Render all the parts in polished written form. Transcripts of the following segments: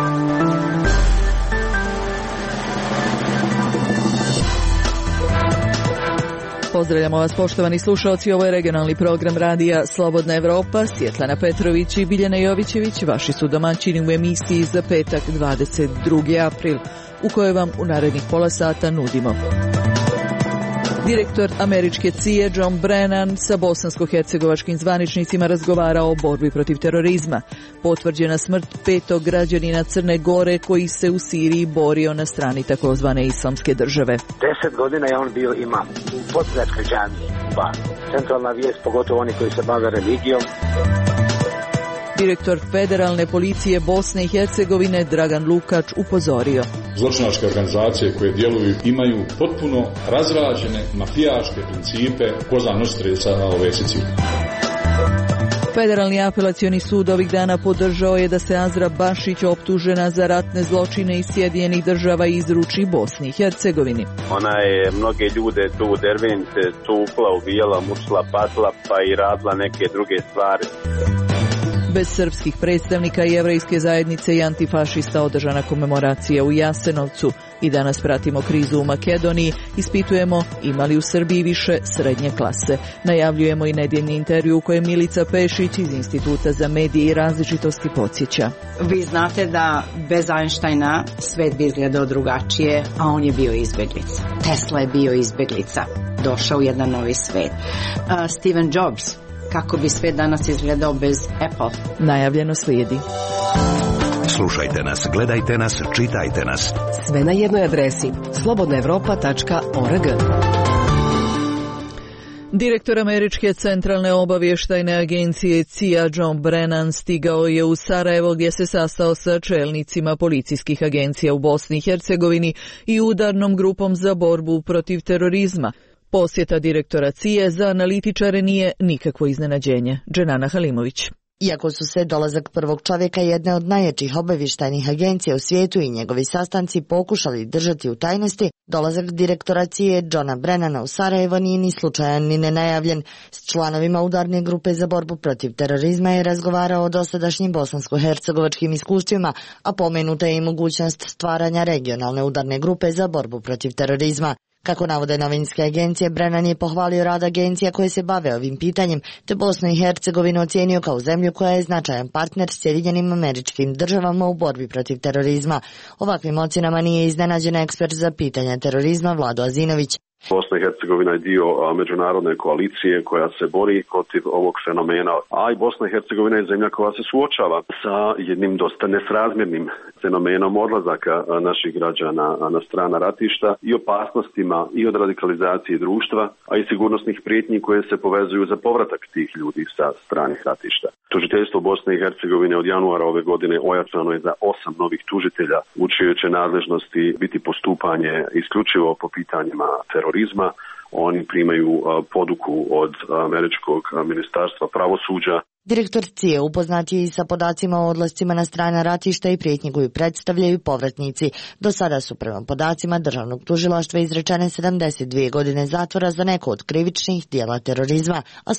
Pozdravljamo vas, poštovani slušalci, ovo je regionalni program radija Slobodna Evropa. Svjetlana Petrović i Biljana Jovićević vaši su domaćini u emisiji za petak 22. april, u kojoj vam u narednih pola sata nudimo. Direktor američke CIA John Brennan sa bosansko-hercegovačkim zvaničnicima razgovara o borbi protiv terorizma. Potvrđena smrt 5. građanina Crne Gore koji se u Siriji borio na strani takozvane islamske države. 10 godina je on bio imam u Podgradskoj džamiji. Centralna vijest, pogotovo oni koji se bave religijom. Direktor Federalne policije Bosne i Hercegovine Dragan Lukač upozorio. Zločinačke organizacije koje djeluju imaju potpuno razrađene mafijaške principe Cosa Nostra sa ove Sicilije. Federalni apelacioni sud ovih dana podržao je da se Azra Bašić, optužena za ratne zločine iz Sjedinjenih Država, izruči Bosni i Hercegovini. Ona je mnoge ljude tu u Dervente tukla, ubijala, mučila, patla pa i radila neke druge stvari. Bez srpskih predstavnika i jevrejske zajednice i antifašista održana komemoracija u Jasenovcu. I danas pratimo krizu u Makedoniji, ispitujemo ima li u Srbiji više srednje klase. Najavljujemo i nedjeljni intervju u kojem Milica Pešić iz Instituta za medije i različitosti podsjeća. Vi znate da bez Einsteina svet bi izgledao drugačije, a on je bio izbjeglica. Tesla je bio izbjeglica. Došao u jedan novi svet. Steve Jobs, kako bi svet danas izgledao bez Apple. Najavljeno slijedi. Slušajte nas, gledajte nas, čitajte nas. Sve na jednoj adresi slobodnaevropa.org. Direktor američke centralne obavještajne agencije CIA John Brennan stigao je u Sarajevo gdje se sastao sa čelnicima policijskih agencija u Bosni i Hercegovini i udarnom grupom za borbu protiv terorizma. Posjeta direktora CIA za analitičare nije nikakvo iznenađenje. Dženana Halimović. Iako su se dolazak prvog čovjeka jedne od najjačih obavještajnih agencija u svijetu i njegovi sastanci pokušali držati u tajnosti, dolazak direktora CIA Johna Brennana u Sarajevo nije ni slučajan ni nenajavljen. S članovima udarne grupe za borbu protiv terorizma je razgovarao o dosadašnjim bosansko-hercegovačkim iskustvima, a pomenuta je i mogućnost stvaranja regionalne udarne grupe za borbu protiv terorizma. Kako navode novinske agencije, Brennan je pohvalio rad agencija koje se bave ovim pitanjem, te Bosnu i Hercegovinu ocijenio kao zemlju koja je značajan partner Sjedinjenim Američkim Državama u borbi protiv terorizma. Ovakvim ocjenama nije iznenađen ekspert za pitanja terorizma Vlado Azinović. Bosna i Hercegovina je dio međunarodne koalicije koja se bori protiv ovog fenomena, a i Bosna i Hercegovina je zemlja koja se suočava sa jednim dosta nesrazmjernim fenomenom odlazaka naših građana na strana ratišta i opasnostima i od radikalizacije društva, a i sigurnosnih prijetnji koje se povezuju za povratak tih ljudi sa stranih ratišta. Tužiteljstvo Bosne i Hercegovine od januara ove godine ojačano je za 8 novih tužitelja, u čijoj će nadležnosti biti postupanje isključivo po pitanjima terorizma. Oni primaju poduku od američkog ministarstva pravosuđa. Direktor CIA upoznat je i sa podacima o odlascima na strana ratišta i prijetnji koju predstavljaju povratnici. Do sada su prema podacima državnog tužilaštva izrečene 72 godine zatvora za neko od krivičnih djela terorizma, a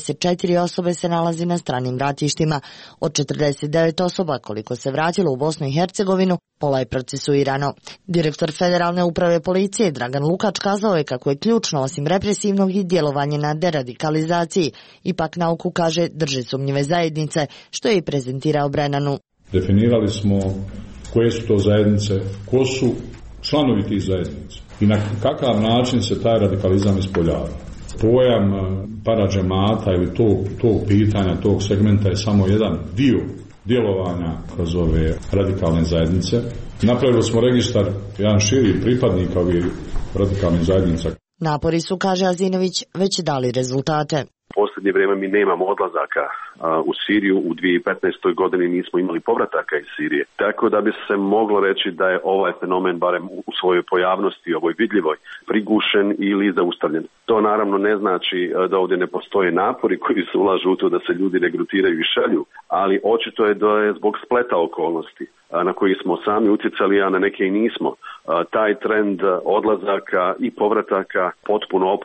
124 osobe se nalazi na stranim ratištima. Od 49 osoba koliko se vratilo u Bosnu i Hercegovinu, pola je procesuirano. Direktor Federalne uprave policije Dragan Lukač kazao je kako je ključno osim represivnog i djelovanje na deradikalizaciji. Ipak nauku kaže drži sumnjive zajednice, što je i prezentirao Brennanu. Definirali smo koje su to zajednice, ko su članovi tih zajednica i na kakav način se taj radikalizam ispoljava. Pojam paradžemata ili tog pitanja, tog segmenta je samo jedan dio djelovanja kroz ove radikalne zajednice. Napravili smo registar jedan širi pripadnika ovih radikalnih zajednica. Napori su, kaže Azinović, već dali rezultate. U posljednje vrijeme mi nemamo odlazaka u Siriju. U 2015. godini nismo imali povrataka iz Sirije. Tako da bi se moglo reći da je ovaj fenomen, barem u svojoj pojavnosti, ovoj vidljivoj, prigušen ili zaustavljen. To naravno ne znači da ovdje ne postoje napori koji se ulažu u to da se ljudi regrutiraju i šalju, ali očito je da je zbog spleta okolnosti na koji smo sami utjecali, a na neke i nismo, taj trend odlazaka i povrataka potpuno opao.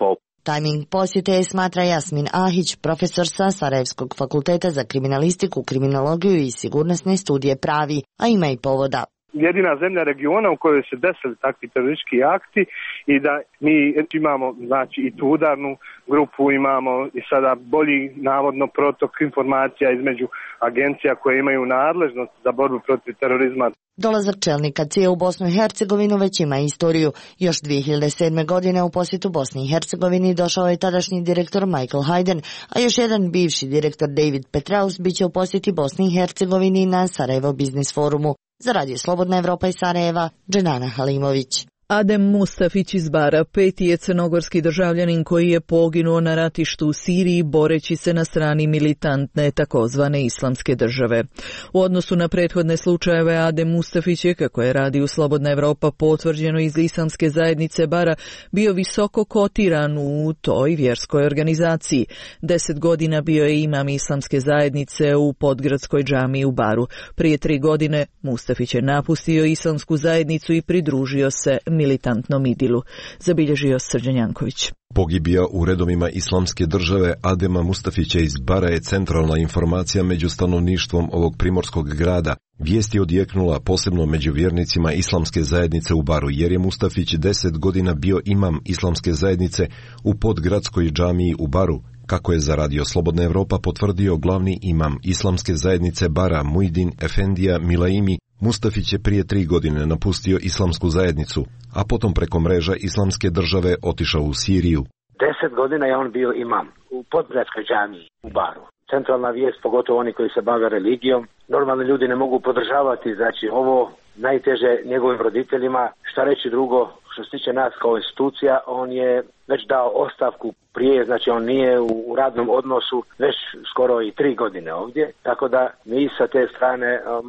Tajming posjete je, smatra Jasmin Ahić, profesor sa Sarajevskog fakulteta za kriminalistiku, kriminologiju i sigurnosne studije pravi, a ima i povoda. Jedina zemlja regiona u kojoj se desili takvi teroristički akti i da mi imamo znači i tu udarnu grupu, imamo i sada bolji navodno protok informacija između agencija koje imaju nadležnost za borbu protiv terorizma. Dolazak čelnika CIA u Bosnu i Hercegovinu već ima istoriju. Još 2007. godine u posjetu Bosni i Hercegovini došao je tadašnji direktor Michael Hayden, a još jedan bivši direktor David Petraeus bit će u posjeti Bosni i Hercegovini na Sarajevo Biznis forumu. Za Radio Slobodna Evropa iz Sarajeva, Dženana Halimović. Adem Mustafić iz Bara, peti je crnogorski državljanin koji je poginuo na ratištu u Siriji boreći se na strani militantne takozvane islamske države. U odnosu na prethodne slučajeve, Adem Mustafić je, kako je Radio Slobodna Evropa potvrđeno iz islamske zajednice Bara, bio visoko kotiran u toj vjerskoj organizaciji. 10 godina bio je imam islamske zajednice u Podgradskoj džamiji u Baru. Prije 3 godine Mustafić je napustio islamsku zajednicu i pridružio se militantnom idilu, zabilježio Srđan Janković. Pogibija u redovima islamske države Adema Mustafića iz Bara je centralna informacija među stanovništvom ovog primorskog grada. Vijest je odjeknula posebno među vjernicima islamske zajednice u Baru, jer je Mustafić 10 godina bio imam islamske zajednice u Podgradskoj džamiji u Baru. Kako je za Radio Slobodna Evropa potvrdio glavni imam islamske zajednice Bara Mujdin Efendija Milaimi, Mustafić je prije 3 godine napustio islamsku zajednicu, a potom preko mreža islamske države otišao u Siriju. 10 godina je on bio imam u Podgradskoj džamiji u Baru. Centralna vijest, pogotovo oni koji se bave religijom, normalni ljudi ne mogu podržavati, znači ovo najteže njegovim roditeljima. Šta reći drugo, što se tiče nas kao institucija, on je već dao ostavku prije, znači on nije u radnom odnosu već skoro i 3 godine ovdje, tako da mi sa te strane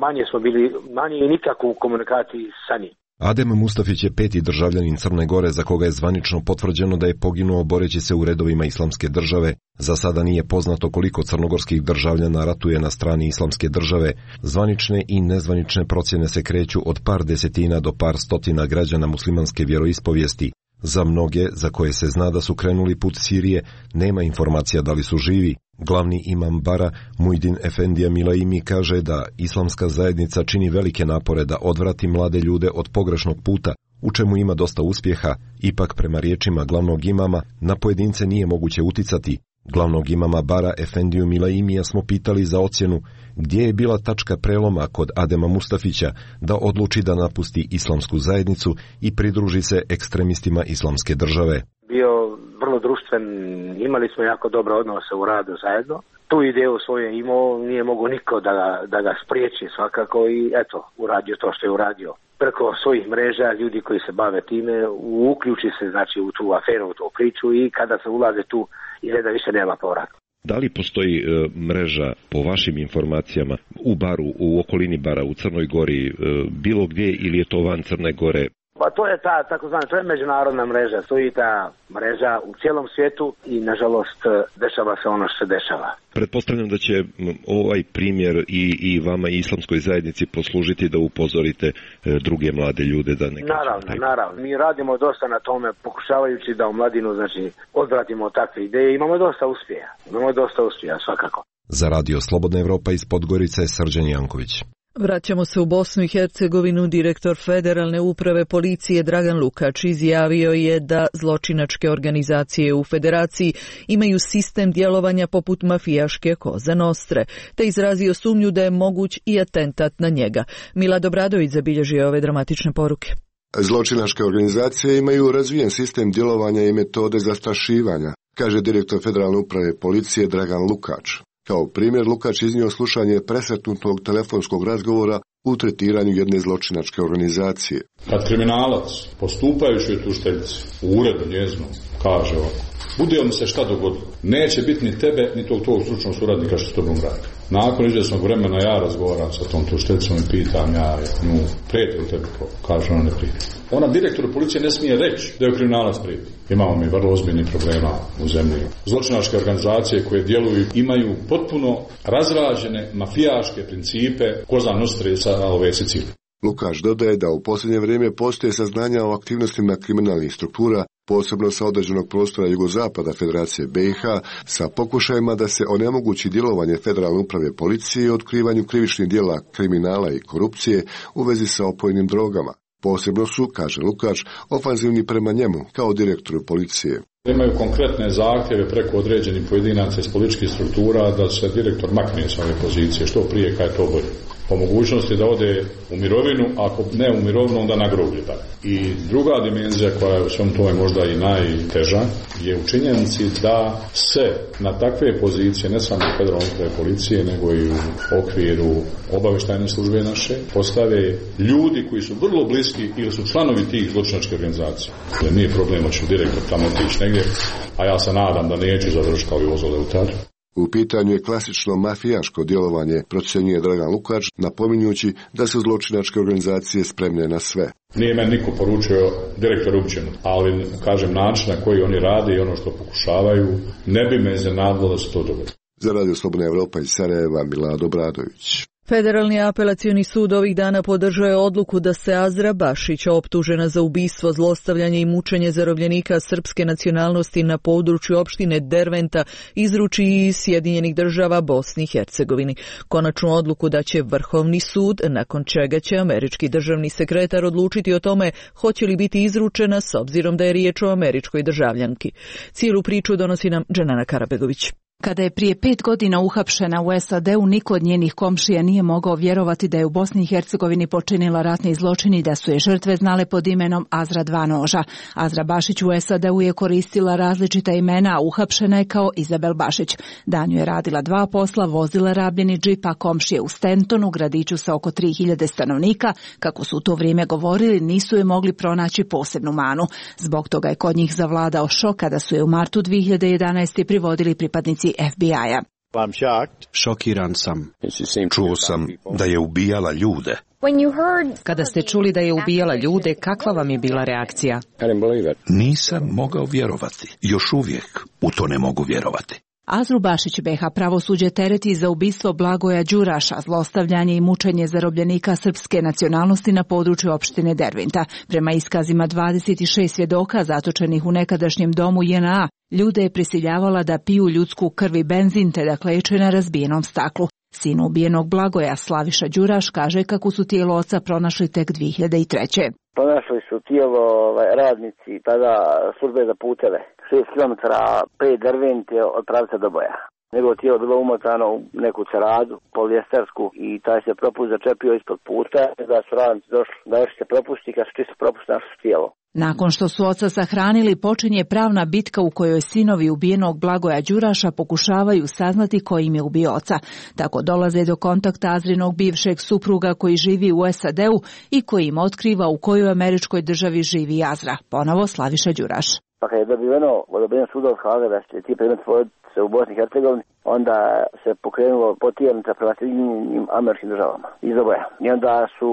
manje i nikako u komunikaciji sa njim. Adem Mustafić je peti državljanin Crne Gore za koga je zvanično potvrđeno da je poginuo boreći se u redovima islamske države. Za sada nije poznato koliko crnogorskih državljana ratuje na strani islamske države. Zvanične i nezvanične procjene se kreću od par desetina do par stotina građana muslimanske vjeroispovijesti. Za mnoge, za koje se zna da su krenuli put Sirije, nema informacija da li su živi. Glavni imam Bara, Mujdin Efendija Milaimi, kaže da islamska zajednica čini velike napore da odvrati mlade ljude od pogrešnog puta, u čemu ima dosta uspjeha. Ipak, prema riječima glavnog imama, na pojedince nije moguće uticati. Glavnog imama Bara Efendiju Milaimija smo pitali za ocjenu gdje je bila tačka preloma kod Adema Mustafića da odluči da napusti islamsku zajednicu i pridruži se ekstremistima islamske države. Bio vrlo društven, imali smo jako dobre odnose u radu zajedno. Tu ideju svoju imao, nije mogo niko da ga spriječi svakako i eto, uradio to što je uradio. Preko svojih mreža ljudi koji se bave time uključi se znači u tu aferu, u tu priču i kada se ulaze tu izgleda više nema povrata. Da li postoji mreža po vašim informacijama u Baru, u okolini Bara, u Crnoj Gori, bilo gdje ili je to van Crne Gore? Pa to je ta takozvana, to je međunarodna mreža, stoji ta mreža u cijelom svijetu i nažalost dešava se ono što se dešava. Pretpostavljam da će ovaj primjer i vama i islamskoj zajednici poslužiti da upozorite druge mlade ljude da ne... Naravno. Mi radimo dosta na tome, pokušavajući da u mladinu znači odvratimo takve ideje. Imamo dosta uspjeha, svakako. Za Radio Slobodna Evropa iz Podgorice je Srđan Janković. Vraćamo se u Bosnu i Hercegovinu. Direktor Federalne uprave policije Dragan Lukač izjavio je da zločinačke organizacije u federaciji imaju sistem djelovanja poput mafijaške Koza Nostre, te izrazio sumnju da je moguć i atentat na njega. Milad Obradović zabilježio ove dramatične poruke. Zločinačke organizacije imaju razvijen sistem djelovanja i metode zastrašivanja, kaže direktor Federalne uprave policije Dragan Lukač. Kao primjer, Lukač iznio slušanje presretnutog telefonskog razgovora u tretiranju jedne zločinačke organizacije. Kad kriminalac, postupajući u tužiteljici, u uredu njeznom, kaže ovako: bude mi se šta dogodilo, neće biti ni tebe, ni tog stručnog suradnika što s tobom radi. Nakon izvjesnog vremena ja razgovaram sa tom tužiteljicom i pitam ja nju, prijeti li tebi to? Kaže ona, ne prijeti. Ona direktoru policije ne smije reći da je kriminalac prijeti. Imamo mi vrlo ozbiljnih problema u zemlji. Zločinačke organizacije koje djeluju imaju potpuno razrađene mafijaške principe Koza Nostre sa ove Sicilije. Lukač dodaje da u posljednje vrijeme postoje saznanja o aktivnostima kriminalnih struktura posebno sa određenog prostora jugozapada Federacije BiH, sa pokušajima da se onemogući djelovanje Federalne uprave policije i otkrivanju krivičnih djela kriminala i korupcije u vezi sa opojnim drogama. Posebno su, kaže Lukač, ofanzivni prema njemu kao direktoru policije. Imaju konkretne zahtjeve preko određenih pojedinaca iz političkih struktura da se direktor makne s ove pozicije, što prije kad je to bolje. Po mogućnosti da ode u mirovinu, ako ne u mirovinu, onda na groblje. I druga dimenzija koja je u svom tome možda i najteža je u činjenici da se na takve pozicije, ne samo u Federalne uprave policije, nego i u okviru obavještajne službe naše, postave ljudi koji su vrlo bliski ili su članovi tih zločinačkih organizacija. Jer nije problem hoće direktor tamo otići negdje, a ja se nadam da neću završiti kao i Vozo Leutar. U pitanju je klasično mafijaško djelovanje, procjenjuje Dragan Lukač, napominjući da su zločinačke organizacije spremne na sve. Nije meni niko poručio direktor uopćeno, ali kažem način na koji oni rade i ono što pokušavaju, ne bi me iznenadilo da se to dogodi. Za Radio Slobodna Evropa iz Sarajeva, Milado Bradović. Federalni apelacioni sud ovih dana podržao je odluku da se Azra Bašić, optužena za ubistvo, zlostavljanje i mučenje zarobljenika srpske nacionalnosti na području opštine Derventa, izruči iz Sjedinjenih Država Bosni i Hercegovini. Konačnu odluku da će Vrhovni sud, nakon čega će američki državni sekretar odlučiti o tome hoće li biti izručena s obzirom da je riječ o američkoj državljanki. Cijelu priču donosi nam Dženana Karabegović. Kada je prije 5 godina uhapšena u SAD-u, niko od njenih komšija nije mogao vjerovati da je u Bosni i Hercegovini počinila ratni zločin i da su je žrtve znale pod imenom Azra dva noža. Azra Bašić u SAD-u je koristila različita imena, a uhapšena je kao Izabel Bašić. Danju je radila 2 posla, vozila rabljeni džip, a komšije u Stentonu, gradiću sa oko 3000 stanovnika, kako su u to vrijeme govorili, nisu je mogli pronaći posebnu manu. Zbog toga je kod njih zavladao šok kada su je u martu 2011. privodili pripadnici FBI-a. Šokiran sam. Čuo sam da je ubijala ljude. Kada ste čuli da je ubijala ljude, kakva vam je bila reakcija? Nisam mogao vjerovati. Još uvijek u to ne mogu vjerovati. Azru Bašić BiH pravosuđe tereti za ubistvo Blagoja Đuraša, zlostavljanje i mučenje zarobljenika srpske nacionalnosti na području opštine Derventa. Prema iskazima 26 svjedoka zatočenih u nekadašnjem domu JNA, ljude je prisiljavala da piju ljudsku krv i benzin te da kleče na razbijenom staklu. Sin ubijenog Blagoja, Slaviša Đuraš, kaže kako su tijelo oca pronašli tek 2003. Pronašli su tijelo radnici tada službe za puteve. 6 km pre Dervente od pravca do Boja. Njegovo tijelo bilo umotano u neku ceradu, polijestersku, i taj se propust začepio ispod puta, da su radnici došli da još se propusti, kad su čisto propusti našli tijelo. Nakon što su oca sahranili, počinje pravna bitka u kojoj sinovi ubijenog Blagoja Đuraša pokušavaju saznati ko im je ubio oca. Tako dolaze do kontakta Azrinog bivšeg supruga koji živi u SAD-u i koji im otkriva u kojoj američkoj državi živi Azra. Ponovo Slaviša Đuraš. Pa kad je dobiveno odobrenje suda od Haga da će ti predmet se u Bosni i Hercegovini, onda se pokrenulo potjernica prema Sjedinjenim Američkim Državama iz oboja. I onda su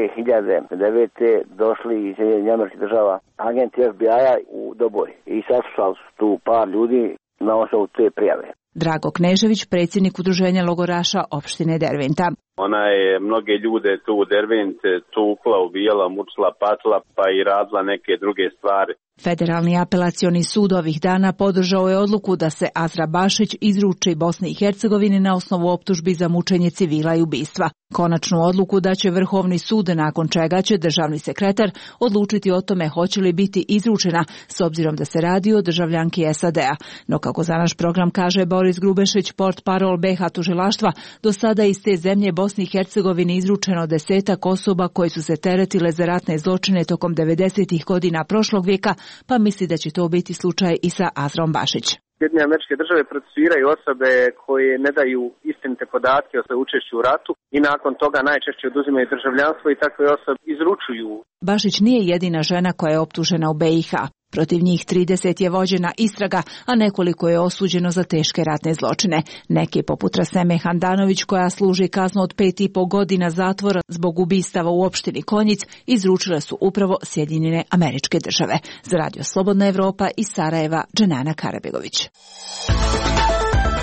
2009. došli iz Sjedinjenih Američkih Država agenti FBI-a u Doboj i saslušali su tu par ljudi na osnovu te prijave. Drago Knežević, predsjednik udruženja logoraša opštine Derventa. Ona je mnoge ljude tu u Dervente tukla, ubijala, mučila, patila, pa i radila neke druge stvari. Federalni apelacioni sud ovih dana podržao je odluku da se Azra Bašić izruči Bosni i Hercegovini na osnovu optužbi za mučenje civila i ubistva. Konačnu odluku da će Vrhovni sud, nakon čega će državni sekretar odlučiti o tome hoće li biti izručena, s obzirom da se radi o državljanki SAD-a. No kako za naš program kaže Boris Grubešić, portparol BiH tužilaštva, do sada iz te zemlje Bosni i Hercegovini izručeno 10 osoba koji su se teretile za ratne zločine tokom 90. godina prošlog vijeka, pa misli da će to biti slučaj i sa Azrom Bašić. Sjedinjene Američke Države procesuiraju osobe koje ne daju istinite podatke o svojoj učešću u ratu i nakon toga najčešće oduzimaju državljanstvo i takve osobe izručuju. Bašić nije jedina žena koja je optužena u BiH. Protiv njih 30 je vođena istraga, a nekoliko je osuđeno za teške ratne zločine. Neki, poput Raseme Handanović, koja služi kaznu od 5,5 godina zatvora zbog ubistava u opštini Konjic, izručile su upravo Sjedinjene Američke Države. Za Radio Slobodna Evropa iz Sarajeva, Dženana Karabegović.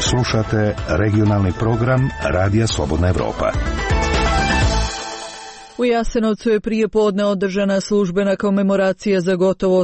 Slušate regionalni program Radija Slobodna Evropa. U Jasenovcu je prije podne održana službena komemoracija za gotovo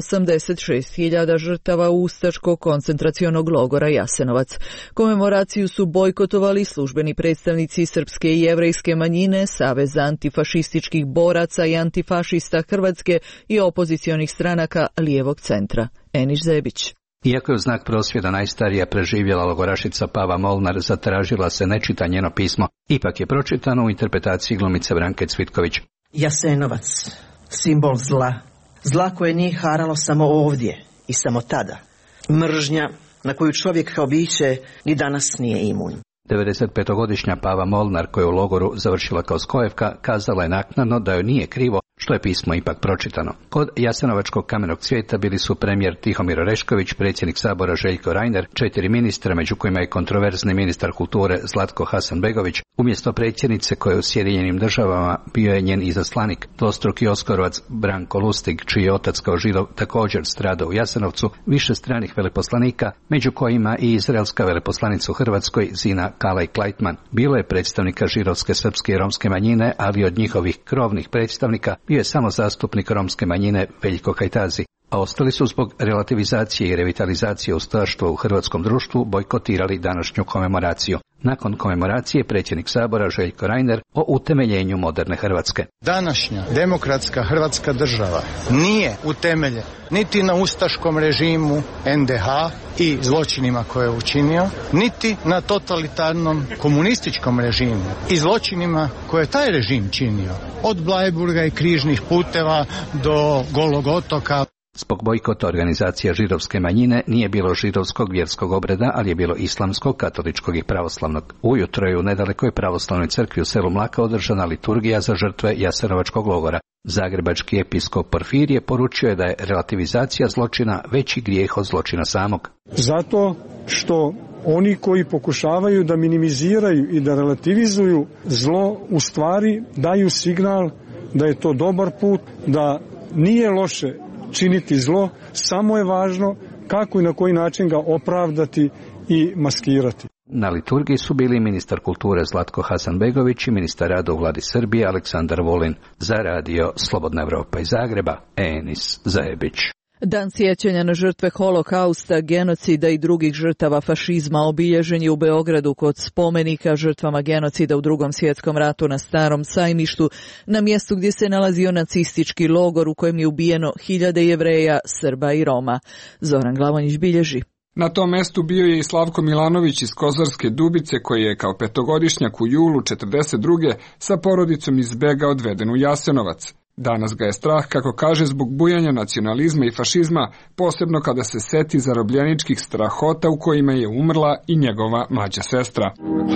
86.000 žrtava ustaškog koncentracionog logora Jasenovac. Komemoraciju su bojkotovali službeni predstavnici srpske i jevrejske manjine, Savez antifašističkih boraca i antifašista Hrvatske i opozicionih stranaka lijevog centra. Eniš Zebić. Iako je u znak prosvjeda najstarija preživjela logorašica Pava Molnar zatražila se ne čita njeno pismo, ipak je pročitano u interpretaciji glumice Branke Cvitković. Jasenovac, simbol zla. Zla koje nije haralo samo ovdje i samo tada. Mržnja na koju čovjek kao biće ni danas nije imun. 95-godišnja Pava Molnar, koja je u logoru završila kao skojevka, kazala je naknadno da joj nije krivo što je pismo ipak pročitano. Kod Jasenovačkog kamenog cvijeta bili su premijer Tihomir Orešković, predsjednik Sabora Željko Reiner, 4 ministra, među kojima je kontroverzni ministar kulture Zlatko Hasanbegović. Umjesto predsjednice koja je u Sjedinjenim Državama bio je njen izaslanik, dvostruki oskorovac Branko Lustig, čiji je otac kao Židov također stradao u Jasenovcu, više stranih veleposlanika, među kojima i izraelska veleposlanica u Hrvatskoj Zina Kalaj-Klajtman. Bilo je predstavnika židovske, srpske i romske manjine, ali od njihovih krovnih predstavnika bio je samo zastupnik romske manjine Veljko Kajtazi, a ostali su zbog relativizacije i revitalizacije ustaštva u hrvatskom društvu bojkotirali današnju komemoraciju. Nakon komemoracije predsjednik Sabora Željko Reiner o utemeljenju moderne Hrvatske. Današnja demokratska Hrvatska država nije utemeljena niti na ustaškom režimu NDH i zločinima koje je učinio, niti na totalitarnom komunističkom režimu i zločinima koje je taj režim činio, od Blajburga i križnih puteva do Golog otoka. Zbog bojkota organizacija židovske manjine nije bilo židovskog vjerskog obreda, ali je bilo islamskog, katoličkog i pravoslavnog. Ujutro je u nedalekoj pravoslavnoj crkvi u selu Mlaka održana liturgija za žrtve Jasenovačkog logora. Zagrebački episkop Porfirije poručio je da je relativizacija zločina veći grijeh od zločina samog. Zato što oni koji pokušavaju da minimiziraju i da relativizuju zlo, u stvari daju signal da je to dobar put, da nije loše činiti zlo, samo je važno kako i na koji način ga opravdati i maskirati. Na liturgiji su bili ministar kulture Zlatko Hasanbegović i ministar rada u vladi Srbije Aleksandar Vulin. Za radio Slobodna Evropa iz Zagreba, Enis Zajebić. Dan sjećanja na žrtve holokausta, genocida i drugih žrtava fašizma obilježen je u Beogradu kod spomenika žrtvama genocida u Drugom svjetskom ratu na Starom sajmištu, na mjestu gdje se nalazio nacistički logor u kojem je ubijeno hiljade Jevreja, Srba i Roma. Zoran Glavonjić bilježi. Na tom mestu bio je i Slavko Milanović iz Kozarske Dubice, koji je kao petogodišnjak u julu 1942. sa porodicom iz Bega odveden u Jasenovac. Danas ga je strah, kako kaže, zbog bujanja nacionalizma i fašizma, posebno kada se seti zarobljeničkih strahota u kojima je umrla i njegova mlađa sestra.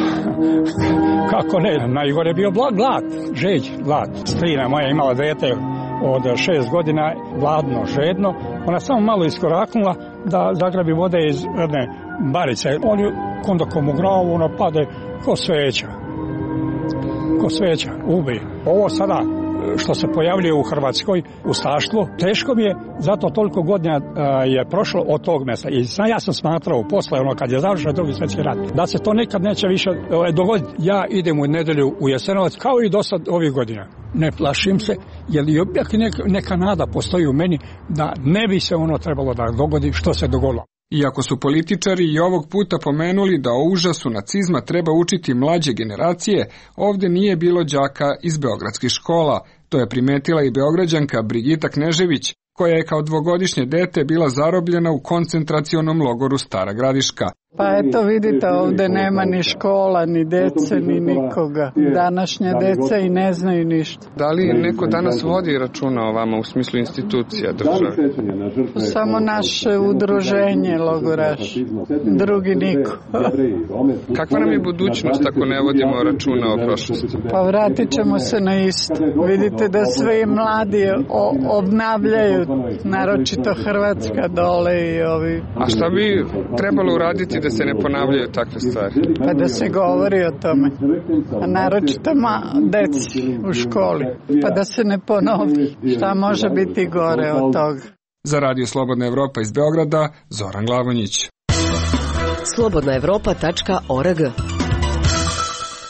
Kako ne, najgore je bio glad, žeđ, glad. Strina moja imala dete od 6 godina, gladno, žedno. Ona samo malo iskoraknula da zagrabi vode iz jedne barice. On ju kondokom u glavu, ono pade ko sveća. Ko sveća, ubi. Ovo sada što se pojavljuje u Hrvatskoj, ustaštvo, teško mi je, zato toliko godina je prošlo od tog mjesta. I ja sam smatrao posle, kad je završen Drugi svjetski rat, da se to nikad neće više dogoditi. Ja idem u nedjelju u Jasenovac, kao i do sad ovih godina. Ne plašim se, jer i uvijek neka nada postoji u meni da ne bi se ono trebalo da dogodi što se dogodilo. Iako su političari i ovog puta pomenuli da o užasu nacizma treba učiti mlađe generacije, ovdje nije bilo đaka iz beogradskih škola. To je primetila i Beograđanka Brigita Knežević, koja je kao dvogodišnje dete bila zarobljena u koncentracionom logoru Stara Gradiška. Pa eto vidite, ovdje nema ni škola, ni dece, ni nikoga. Današnja deca i ne znaju ništa. Da li neko danas vodi računa o vama u smislu institucija države? Samo naše udruženje logoraši, drugi niko. Kakva nam je budućnost ako ne vodimo računa o prošlosti? Pa vratit ćemo se na isto. Vidite da sve mladi obnavljaju, naročito Hrvatska dole i ovi. A šta bi trebalo uraditi da se ne ponavljaju takve stvari? Pa da se govori o tome, a naročito deci u školi, pa da se ne ponovi. Šta može biti gore od toga? Za radio Slobodna Evropa iz Beograda, Zoran Glavonjić. slobodnaevropa.org.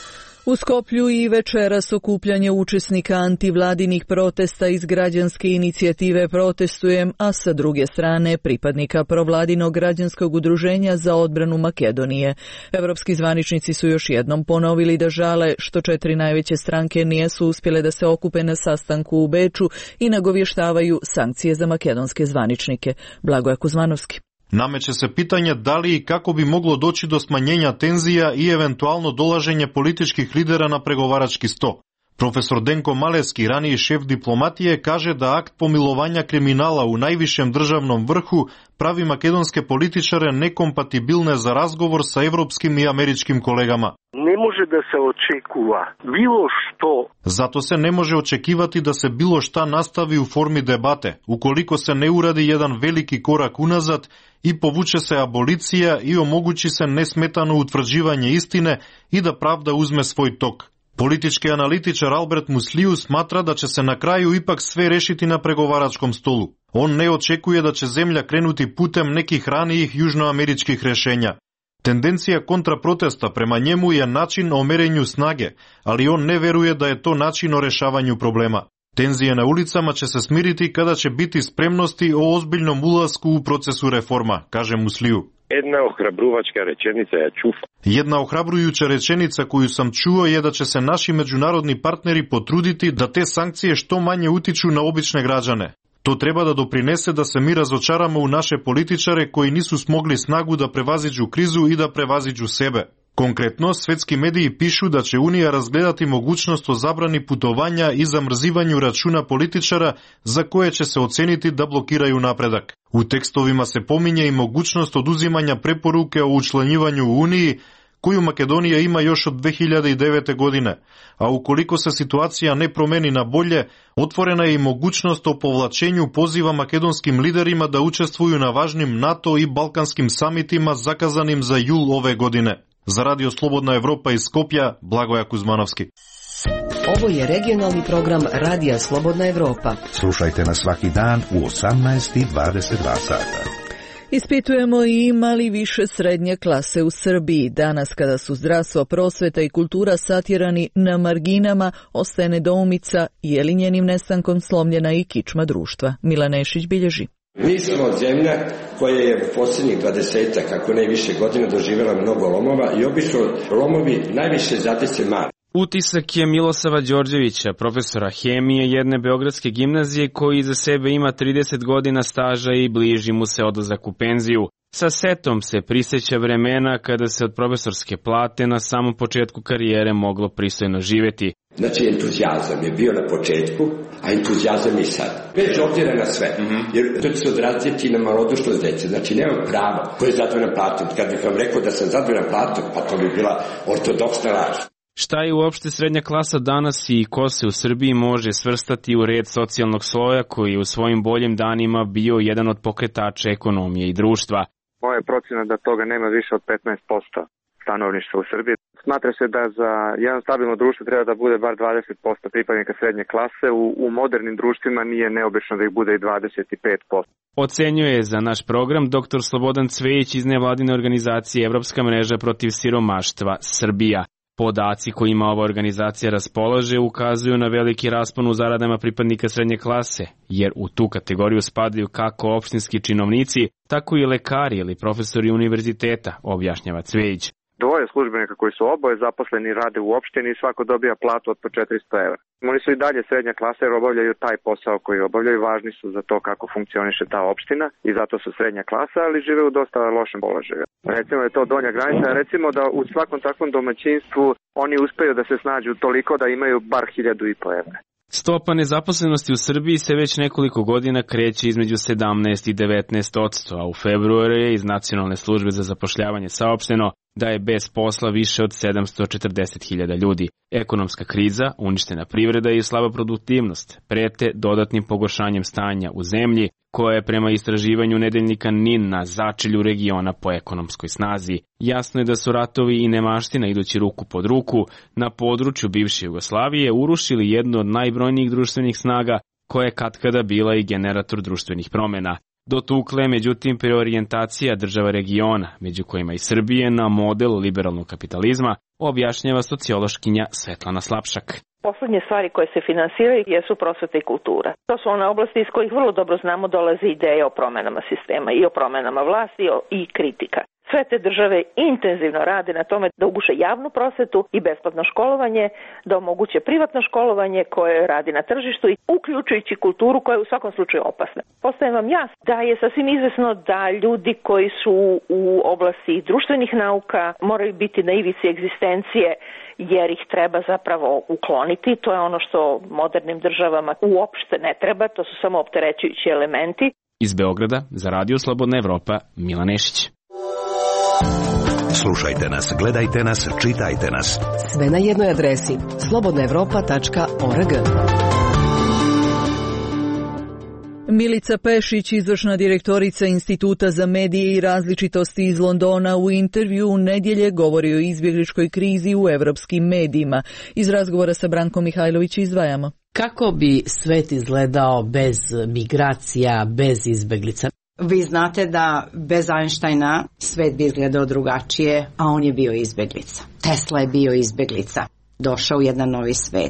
U Skoplju i večeras okupljanje učesnika antivladinih protesta iz građanske inicijative Protestujem, a sa druge strane pripadnika provladinog građanskog udruženja za odbranu Makedonije. Evropski zvaničnici su još jednom ponovili da žale što 4 najveće stranke nisu uspjele da se okupe na sastanku u Beču i nagovještavaju sankcije za makedonske zvaničnike. Blagoje Kuzmanovski. Nameće se pitanje da li i kako bi moglo doći do smanjenja tenzija i eventualno dolaženje političkih lidera na pregovarački sto. Profesor Denko Maleski, raniji šef diplomatije, kaže da akt pomilovanja kriminala u najvišem državnom vrhu pravi makedonske političare nekompatibilne za razgovor sa evropskim i američkim kolegama. Ne može da se očekuva bilo što. Zato se ne može očekivati da se bilo šta nastavi u formi debate, ukoliko se ne uradi jedan veliki korak unazad i povuče se abolicija i omogući se nesmetano utvrđivanje istine i da pravda uzme svoj tok. Politički analitičar Albert Musliju smatra da će se na kraju ipak sve rešiti na pregovaračkom stolu. On ne očekuje da će zemlja krenuti putem nekih ranijih južnoameričkih rešenja. Tendencija kontraprotesta prema njemu je način o merenju snage, ali on ne veruje da je to način o rešavanju problema. Tenzije na ulicama će se smiriti kada će biti spremnosti o ozbiljnom ulasku u procesu reforma, kaže Musliju. Jedna ohrabruvačka rečenica je čufa. Jedna ohrabrujuća rečenica koju sam čuo je da će se naši međunarodni partneri potruditi da te sankcije što manje utiču na obične građane. To treba da doprinese da se mi razočaramo u naše političare koji nisu smogli snagu da prevaziđu krizu i da prevaziđu sebe. Konkretno, svetski mediji pišu da će Unija razgledati mogućnost o zabrani putovanja i zamrzivanju računa političara za koje će se oceniti da blokiraju napredak. U tekstovima se pominje i mogućnost oduzimanja preporuke o učlanjivanju u Uniji, koju Makedonija ima još od 2009. godine, a ukoliko se situacija ne promeni na bolje, otvorena je i mogućnost o povlačenju poziva makedonskim liderima da učestvuju na važnim NATO i balkanskim samitima zakazanim za jul ove godine. Za Radio Slobodna Evropa iz Skopja, Blagoje Kuzmanovski. Ovo je regionalni program Radija Slobodna Evropa. Slušajte nas svaki dan u 18:22 sata. Ispitujemo i ima li više srednje klase u Srbiji. Danas kada su zdravstvo, prosveta i kultura satjerani na marginama, ostaje nedoumica je li njenim nestankom slomljena i kičma društva. Milan Nešić bilježi. Mi smo zemlja koja je u posljednjih 20, kako ne više godina, doživjela mnogo lomova i obično lomovi najviše zadese mali. Utisak je Milosava Đorđevića, profesora hemije jedne beogradske gimnazije koji iza sebe ima 30 godina staža i bliži mu se odlazak u penziju. Sa setom se prisjeća vremena kada se od profesorske plate na samom početku karijere moglo pristojno živjeti. Znači, entuzijazam je bio na početku, a entuzijazam i sad. Bez obzira na sve, jer to će se odraziti na malodušnost dece. Znači, nema prava ko je zadovoljan platom. Kad bih vam rekao da sam zadovoljan platom, pa to bi bila ortodoksna laž. Šta je uopšte srednja klasa danas i ko se u Srbiji može svrstati u red socijalnog sloja koji je u svojim boljim danima bio jedan od pokretača ekonomije i društva? Moja je procena da toga nema više od 15% stanovništva u Srbiji. Smatra se da za jedno stabilno društvo treba da bude bar 20% pripadnika srednje klase. U modernim društvima nije neobično da ih bude i 25%. Ocenjuje za naš program dr. Slobodan Cvejić iz nevladine organizacije Evropska mreža protiv siromaštva Srbija. Podaci kojima ova organizacija raspolaže ukazuju na veliki raspon u zaradama pripadnika srednje klase, jer u tu kategoriju spadaju kako opštinski činovnici, tako i lekari ili profesori univerziteta, objašnjava Cvejić. Dvoje službenika koji su oboje zaposleni rade u opštini i svako dobija platu od po 400 evra. Oni su i dalje srednja klasa jer obavljaju taj posao koji obavljaju, važni su za to kako funkcioniše ta opština i zato su srednja klasa, ali žive u dosta lošem položaju. Recimo je to donja granica, recimo da u svakom takvom domaćinstvu oni uspeju da se snađu toliko da imaju bar 1.500 evra. Stopa nezaposlenosti u Srbiji se već nekoliko godina kreće između 17 i 19%, a u februaru je iz Nacionalne službe za zapošljavanje saopšteno da je bez posla više od 740.000 ljudi. Ekonomska kriza, uništena privreda i slaba produktivnost prete dodatnim pogoršanjem stanja u zemlji, koja je prema istraživanju nedeljnika NIN na začelju regiona po ekonomskoj snazi. Jasno je da su ratovi i nemaština idući ruku pod ruku na području bivše Jugoslavije urušili jednu od najbrojnijih društvenih snaga koja je katkada bila i generator društvenih promjena. dotukle, međutim preorijentacija država regiona, među kojima i Srbije, na model liberalnog kapitalizma, objašnjava sociološkinja Svetlana Slapšak. Poslednje stvari koje se finansiraju jesu prosveta i kultura. To su one oblasti iz kojih vrlo dobro znamo dolaze ideje o promenama sistema i o promenama vlasti i kritika. Sve te države intenzivno rade na tome da uguše javnu prosvetu i besplatno školovanje, da omoguće privatno školovanje koje radi na tržištu i uključujući kulturu koja je u svakom slučaju opasna. Postaje vam jasno da je sasvim izvesno da ljudi koji su u oblasti društvenih nauka moraju biti na ivici egzistencije jer ih treba zapravo ukloniti. To je ono što modernim državama uopšte ne treba, to su samo opterećujući elementi. Iz Beograda za Radio Slobodna Evropa, Milan Nešić. Slušajte nas, gledajte nas, čitajte nas. Sve na jednoj adresi slobodnaevropa.org. Milica Pešić, izvršna direktorica Instituta za medije i različitosti iz Londona, u intervju u nedjelje govori o izbjegličkoj krizi u evropskim medijima. Iz razgovora sa Brankom Mihajlović izdvajamo. Kako bi svet izgledao bez migracija, bez izbjeglica? Vi znate da bez Einsteina svet bi izgledao drugačije, a on je bio izbjeglica. Tesla je bio izbjeglica. Došao u jedan novi svet.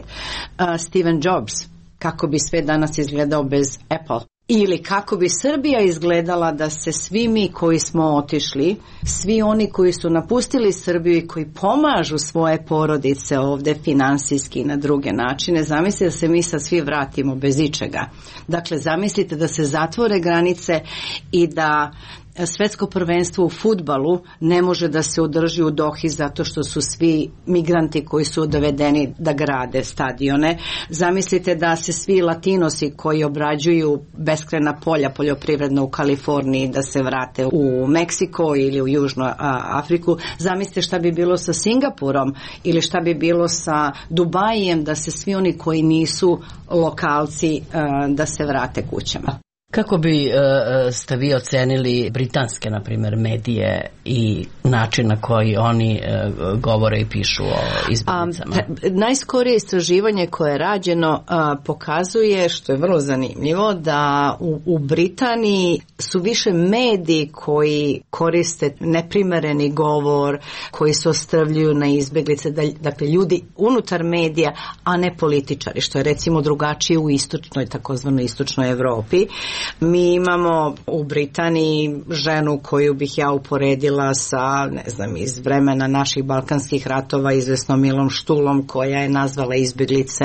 Steve Jobs, kako bi svet danas izgledao bez Apple? Ili kako bi Srbija izgledala da se svi mi koji smo otišli, svi oni koji su napustili Srbiju i koji pomažu svoje porodice ovdje finansijski i na druge načine, zamislite da se mi sad svi vratimo bez ičega. Dakle, zamislite da se zatvore granice i da svetsko prvenstvo u fudbalu ne može da se održi u Dohi zato što su svi migranti koji su dovedeni da grade stadione. Zamislite da se svi latinosi koji obrađuju beskrajna polja poljoprivredna u Kaliforniji da se vrate u Meksiko ili u Južnu Afriku. Zamislite šta bi bilo sa Singapurom ili šta bi bilo sa Dubajem da se svi oni koji nisu lokalci da se vrate kućama. Kako bi ste vi ocenili britanske, na primjer, medije i način na koji oni govore i pišu o izbjeglicama? Najskorije istraživanje koje je rađeno pokazuje, što je vrlo zanimljivo, da u Britaniji su više mediji koji koriste neprimereni govor, koji se ostrvljuju na izbjeglice, dakle ljudi unutar medija, a ne političari, što je recimo drugačije u istočnoj, takozvanoj istočnoj Europi. Mi imamo u Britaniji ženu koju bih ja uporedila sa, ne znam, iz vremena naših balkanskih ratova, izvesno Milom Štulom, koja je nazvala izbjeglice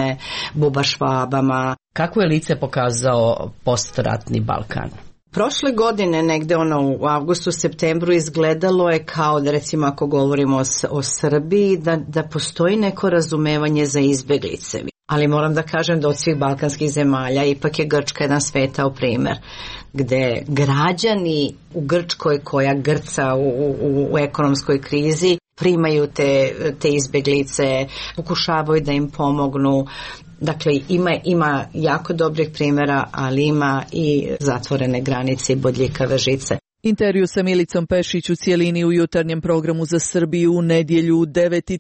bubašvabama. Kako je lice pokazao postratni Balkan? Prošle godine, negde u avgustu, septembru, izgledalo je kao da, recimo ako govorimo o Srbiji, da postoji neko razumevanje za izbjeglice. Ali moram da kažem da od svih balkanskih zemalja ipak je Grčka jedan svetao primjer, gde građani u Grčkoj koja grca u ekonomskoj krizi primaju te izbjeglice, pokušavaju da im pomognu. Dakle, ima jako dobrih primjera, ali ima i zatvorene granice i bodljikave žice. Intervju sa Milicom Pešić u cijelini u jutarnjem programu za Srbiju u nedjelju u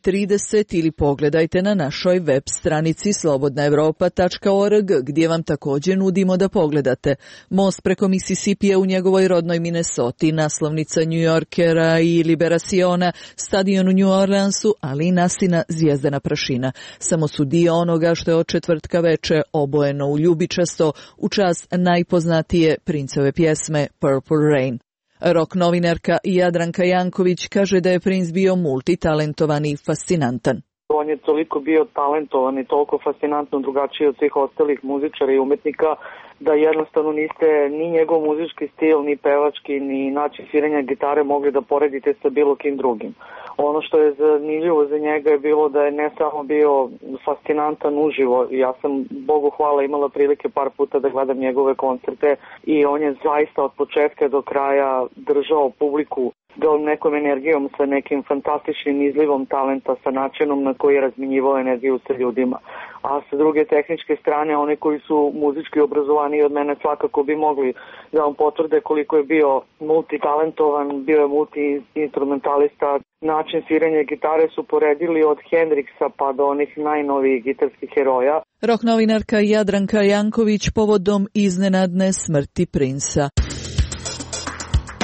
9:30 ili pogledajte na našoj web stranici slobodnaevropa.org gdje vam također nudimo da pogledate most preko Mississipija u njegovoj rodnoj Minnesoti, naslovnica New Yorkera i Liberaciona, stadion u New Orleansu, ali i Nasina zvijezdana prašina. Samo su dio onoga što je od četvrtka veče obojeno u ljubičasto u čast najpoznatije princove pjesme Purple Rain. Rock novinarka Jadranka Janković kaže da je princ bio multitalentovan i fascinantan. On je toliko bio talentovan i toliko fascinantno drugačiji od svih ostalih muzičara i umetnika da jednostavno niste ni njegov muzički stil, ni pevački, ni način sviranja gitare mogli da poredite sa bilo kim drugim. Ono što je zanimljivo za njega je bilo da je ne samo bio fascinantan uživo, ja sam, Bogu hvala, imala prilike par puta da gledam njegove koncerte i on je zaista od početka do kraja držao publiku nekom energijom, sa nekim fantastičnim izlivom talenta, sa načinom na koji je razminjivao energiju sa ljudima. A sa druge tehničke strane, one koji su muzički obrazovani od mene svakako bi mogli da vam potvrde koliko je bio multitalentovan, bio je multi-instrumentalista. Način sviranja gitare su poredili od Hendrixa pa do onih najnovijih gitarskih heroja. Rock novinarka Jadranka Janković povodom iznenadne smrti princa.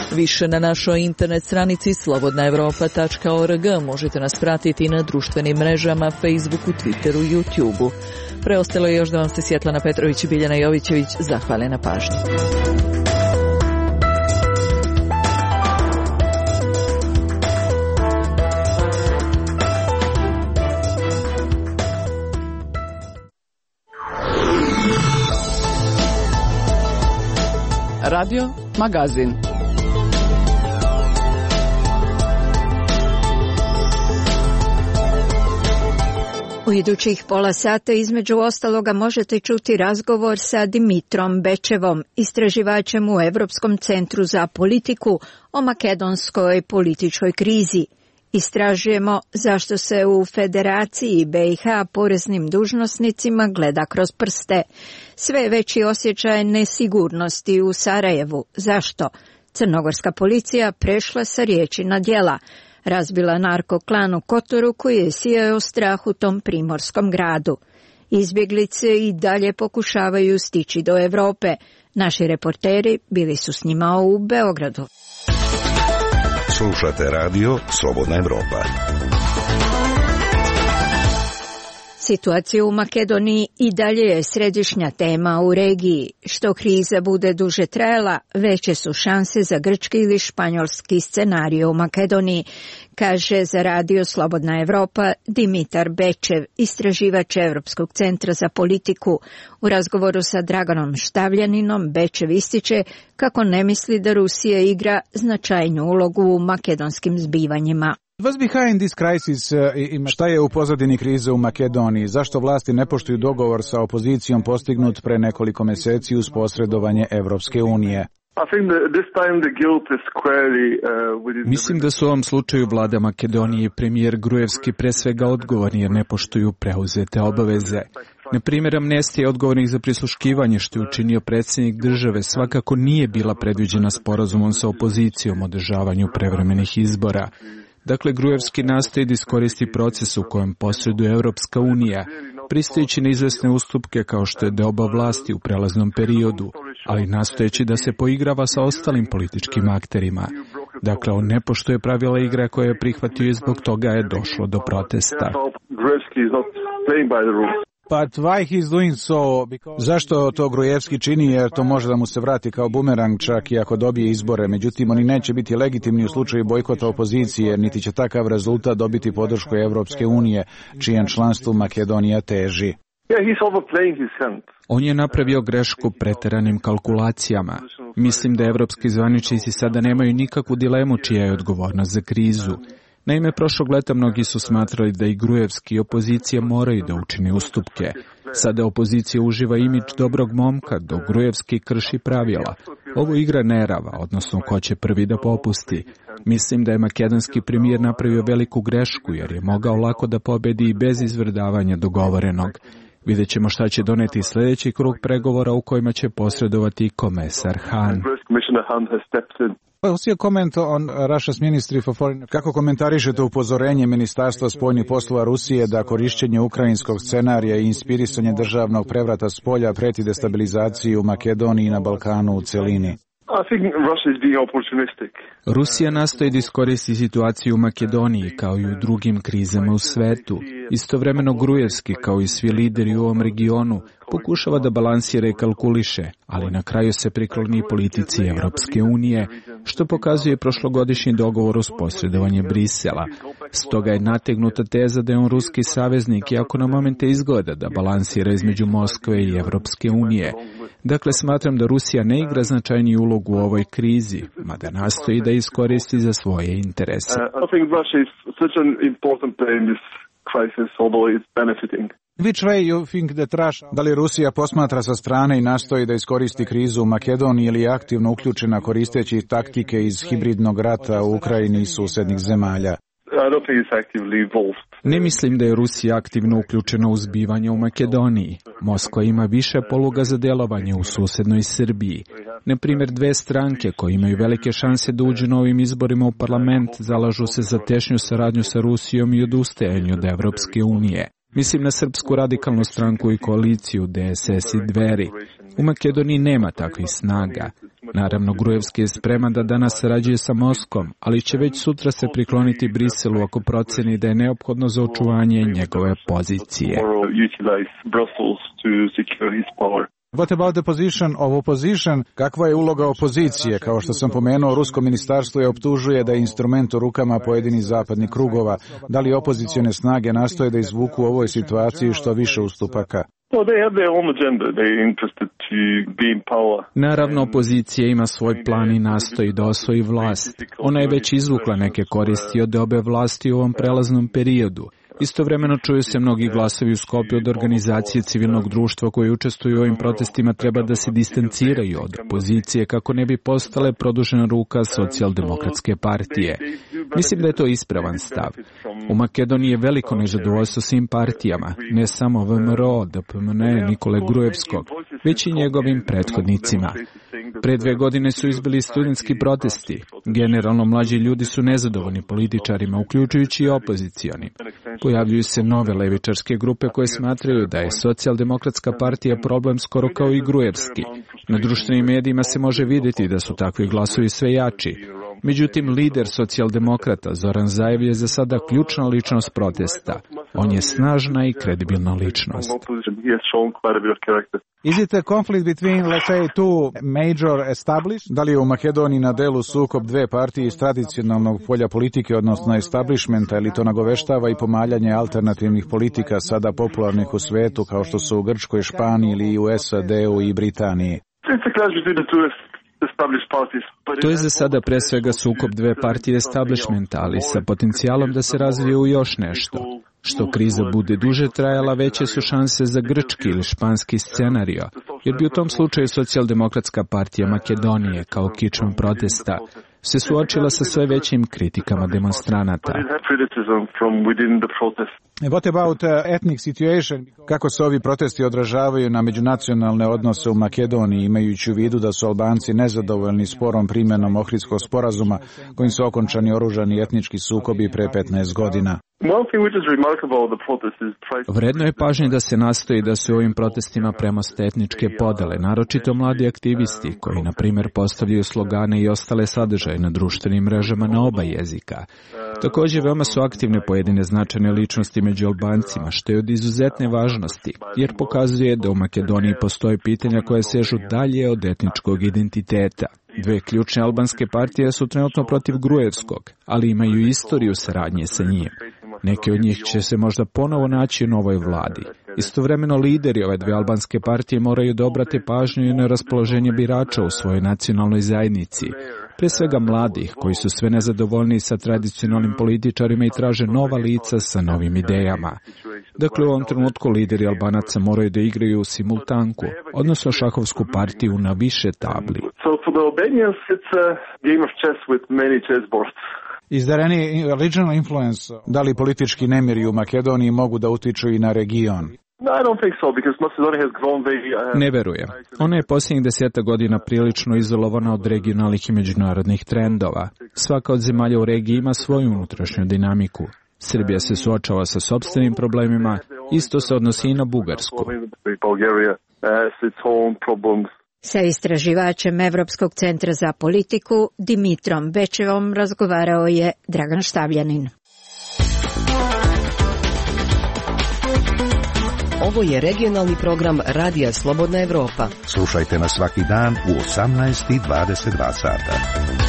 Više na našoj internet stranici slobodnaevropa.org. Možete nas pratiti na društvenim mrežama, Facebooku, Twitteru, YouTubeu. Preostalo je još da vam se Svjetlana Petrović i Biljana Jovićević zahvale na pažnji. Radio Magazin. U idućih pola sata između ostaloga možete čuti razgovor sa Dimitrom Bečevom, istraživačem u Europskom centru za politiku o makedonskoj političkoj krizi. Istražujemo zašto se u Federaciji BiH poreznim dužnosnicima gleda kroz prste. Sve veći osjećaj nesigurnosti u Sarajevu. Zašto? Crnogorska policija prešla sa riječi na djela. Razbila narkoklan u Kotoru koji je sijao strah u tom primorskom gradu. Izbjeglice i dalje pokušavaju stići do Europe. Naši reporteri bili su s njima u Beogradu. Slušate radio Slobodna Evropa. Situacija u Makedoniji i dalje je središnja tema u regiji. Što kriza bude duže trajala, veće su šanse za grčki ili španjolski scenarij u Makedoniji, kaže za radio Slobodna Evropa Dimitar Bečev, istraživač Europskog centra za politiku. U razgovoru sa Draganom Štavljaninom Bečev ističe kako ne misli da Rusija igra značajnu ulogu u makedonskim zbivanjima. What's behind this crisis? Šta je u pozadini krize u Makedoniji? Zašto vlasti ne poštuju dogovor sa opozicijom postignut pre nekoliko mjeseci uz posredovanje Evropske unije? Mislim da su u ovom slučaju vlada Makedonije i premijer Grujevski pre svega odgovorni jer ne poštuju preuzete obaveze. Na primjer, amnestija odgovornih za prisluškivanje što je učinio predsjednik države svakako nije bila predviđena sporazumom sa opozicijom o održavanju prevremenih izbora. Dakle, Grujevski nastoji da iskoristi proces u kojem posreduje Europska unija, pristajući na izvesne ustupke kao što je deoba vlasti u prelaznom periodu, ali nastojeći da se poigrava sa ostalim političkim akterima. Dakle, on ne poštuje pravila igre koje je prihvatio i zbog toga je došlo do protesta. But why he's doing so? Zašto to Grujevski čini? Jer to može da mu se vrati kao bumerang čak i ako dobije izbore. Međutim, oni neće biti legitimni u slučaju bojkota opozicije, niti će takav rezultat dobiti podršku Evropske unije, čijem članstvu Makedonija teži. On je napravio grešku preteranim kalkulacijama. Mislim da evropski zvaničnici sada nemaju nikakvu dilemu čija je odgovornost za krizu. Naime, prošlog leta mnogi su smatrali da i Grujevski i opozicija moraju da učini ustupke. Sada opozicija uživa imidž dobrog momka, dok Grujevski krši pravila. Ovo igra nerava, odnosno ko će prvi da popusti. Mislim da je makedonski premijer napravio veliku grešku, jer je mogao lako da pobedi i bez izvrdavanja dogovorenog. Vidjet ćemo šta će doneti sljedeći krug pregovora u kojima će posredovati i komesar Han. Kako komentarišete upozorenje Ministarstva spoljnih poslova Rusije da korišćenje ukrajinskog scenarija i inspirisanje državnog prevrata s polja preti destabilizaciji u Makedoniji i na Balkanu u celini? Rusija nastoji da iskoristi situaciju u Makedoniji kao i u drugim krizama u svetu. Istovremeno Grujevski, kao i svi lideri u ovom regionu, pokušava da balansira i kalkuliše, ali na kraju se prikloni politici Evropske unije, što pokazuje prošlogodišnji dogovor uz posredovanje Brisela. Stoga je nategnuta teza da je on ruski saveznik, iako na momente izgleda da balansira između Moskve i Evropske unije. Dakle, smatram da Rusija ne igra značajniju ulogu u ovoj krizi, mada nastoji da iskoristi za svoje interese. Which way you think that Russia? Da li Rusija posmatra sa strane i nastoji da iskoristi krizu u Makedoniji ili je aktivno uključena koristeći taktike iz hibridnog rata u Ukrajini i susednih zemalja? Ne mislim da je Rusija aktivno uključena u zbivanje u Makedoniji. Moskva ima više poluga za djelovanje u susednoj Srbiji. Na primjer, dve stranke koje imaju velike šanse da uđu na ovim izborima u parlament zalažu se za tešnju saradnju sa Rusijom i odustajanju od Evropske unije. Mislim na Srpsku radikalnu stranku i koaliciju DSS i Dveri. U Makedoniji nema takvih snaga. Naravno, Gruevski je spreman da danas sarađuje sa Moskvom, ali će već sutra se prikloniti Briselu ako proceni da je neophodno za očuvanje njegove pozicije. What about the position of opposition? Kakva je uloga opozicije? Kao što sam pomenuo, rusko ministarstvo je optužuje da je instrument u rukama pojedinih zapadnih krugova. Da li opozicione snage nastoje da izvuku u ovoj situaciji što više ustupaka? Naravno, opozicija ima svoj plan i nastoji da osvoji vlast. Ona je već izvukla neke koristi od obe vlasti u ovom prelaznom periodu. Istovremeno čuju se mnogi glasovi u Skopju od organizacije civilnog društva koji učestvuju u ovim protestima treba da se distanciraju od opozicije kako ne bi postale produžena ruka socijaldemokratske partije. Mislim da je to ispravan stav. U Makedoniji je veliko nezadovoljstvo svim partijama, ne samo VMRO, DPMN, Nikole Gruevskog, već i njegovim prethodnicima. Pre 2 godine su izbili studentski protesti. Generalno, mlađi ljudi su nezadovoljni političarima, uključujući i opozicioni. Pojavljuju se nove levičarske grupe koje smatraju da je socijaldemokratska partija problem skoro kao i Gruevski. Na društvenim medijima se može vidjeti da su takvi glasovi sve jači. Međutim, lider socijaldemokrata Zoran Zaev je za sada ključna ličnost protesta. On je snažna i kredibilna ličnost. Is it a conflict between, let's say, two major established? Da li je u Makedoniji na delu sukob dve partije iz tradicionalnog polja politike, odnosno establishmenta, ili to nagoveštava i pomaljanje alternativnih politika sada popularnih u svetu, kao što su u Grčkoj, Španiji ili u SAD-u i Britaniji? To je za sada pre svega sukob dve partije establishmenta, ali sa potencijalom da se razvije u još nešto. Što kriza bude duže trajala, veće su šanse za grčki ili španski scenario, jer bi u tom slučaju socijaldemokratska partija Makedonije, kao kičom protesta, se suočila sa sve većim kritikama demonstranata. What about ethnic situation? Kako se ovi protesti odražavaju na međunacionalne odnose u Makedoniji, imajući u vidu da su Albanci nezadovoljni sporom primjenom Ohridskog sporazuma, kojim su okončani oružani etnički sukobi pre 15 godina? Vredno je pažnje da se nastoji da se u ovim protestima premoste etničke podele, naročito mladi aktivisti koji, na primjer, postavljaju slogane i ostale sadržaje na društvenim mrežama na oba jezika. Također, veoma su aktivne pojedine značajne ličnosti među Albancima, što je od izuzetne važnosti, jer pokazuje da u Makedoniji postoje pitanja koje sežu dalje od etničkog identiteta. Dve ključne albanske partije su trenutno protiv Gruevskog, ali imaju istoriju saradnje sa njim. Neke od njih će se možda ponovo naći u novoj vladi. Istovremeno, lideri ove dve albanske partije moraju da obrate pažnju i na raspoloženje birača u svojoj nacionalnoj zajednici. Pre svega mladih, koji su sve nezadovoljniji sa tradicionalnim političarima i traže nova lica sa novim idejama. Dakle, u ovom trenutku lideri Albanaca moraju da igraju simultanku, odnosno šahovsku partiju na više tabli. Is there any regional influence? Da li politički nemiri u Makedoniji mogu da utiču i na region? Ne verujem. Ona je posljednjih 10 godina prilično izolovana od regionalnih i međunarodnih trendova. Svaka od zemalja u regiji ima svoju unutrašnju dinamiku. Srbija se suočava sa sopstvenim problemima, isto se odnosi i na Bugarsku. Sa istraživačem Evropskog centra za politiku Dimitrom Bečevom razgovarao je Dragan Štavljanin. Ovo je regionalni program Radija Slobodna Evropa. Slušajte nas svaki dan u 18:22 sata.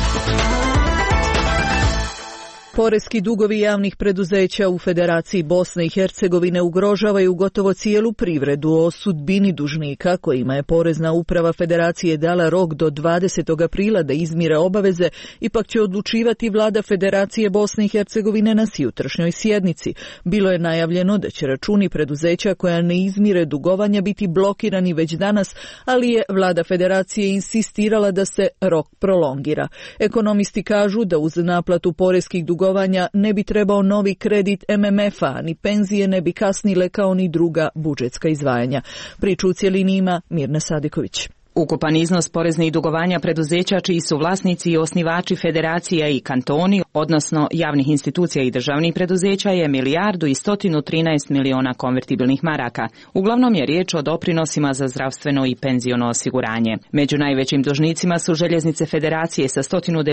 Poreski dugovi javnih preduzeća u Federaciji Bosne i Hercegovine ugrožavaju gotovo cijelu privredu. O sudbini dužnika kojima je Porezna uprava Federacije dala rok do 20. aprila da izmire obaveze, ipak će odlučivati vlada Federacije Bosne i Hercegovine na sutrašnjoj sjednici. Bilo je najavljeno da će računi preduzeća koja ne izmire dugovanja biti blokirani već danas, ali je vlada Federacije insistirala da se rok prolongira. Ekonomisti kažu da uz naplatu poreskih dugovanja ne bi trebao novi kredit MMF-a, ni penzije ne bi kasnile kao ni druga budžetska izdvajanja. Priču u cjelini ima Mirna Sadiković. Ukupan iznos poreznih dugovanja preduzeća čiji su vlasnici i osnivači federacija i kantoni, odnosno javnih institucija i državnih preduzeća, je 1.113 miliona konvertibilnih maraka. Uglavnom je riječ o doprinosima za zdravstveno i penziono osiguranje. Među najvećim dužnicima su Željeznice Federacije sa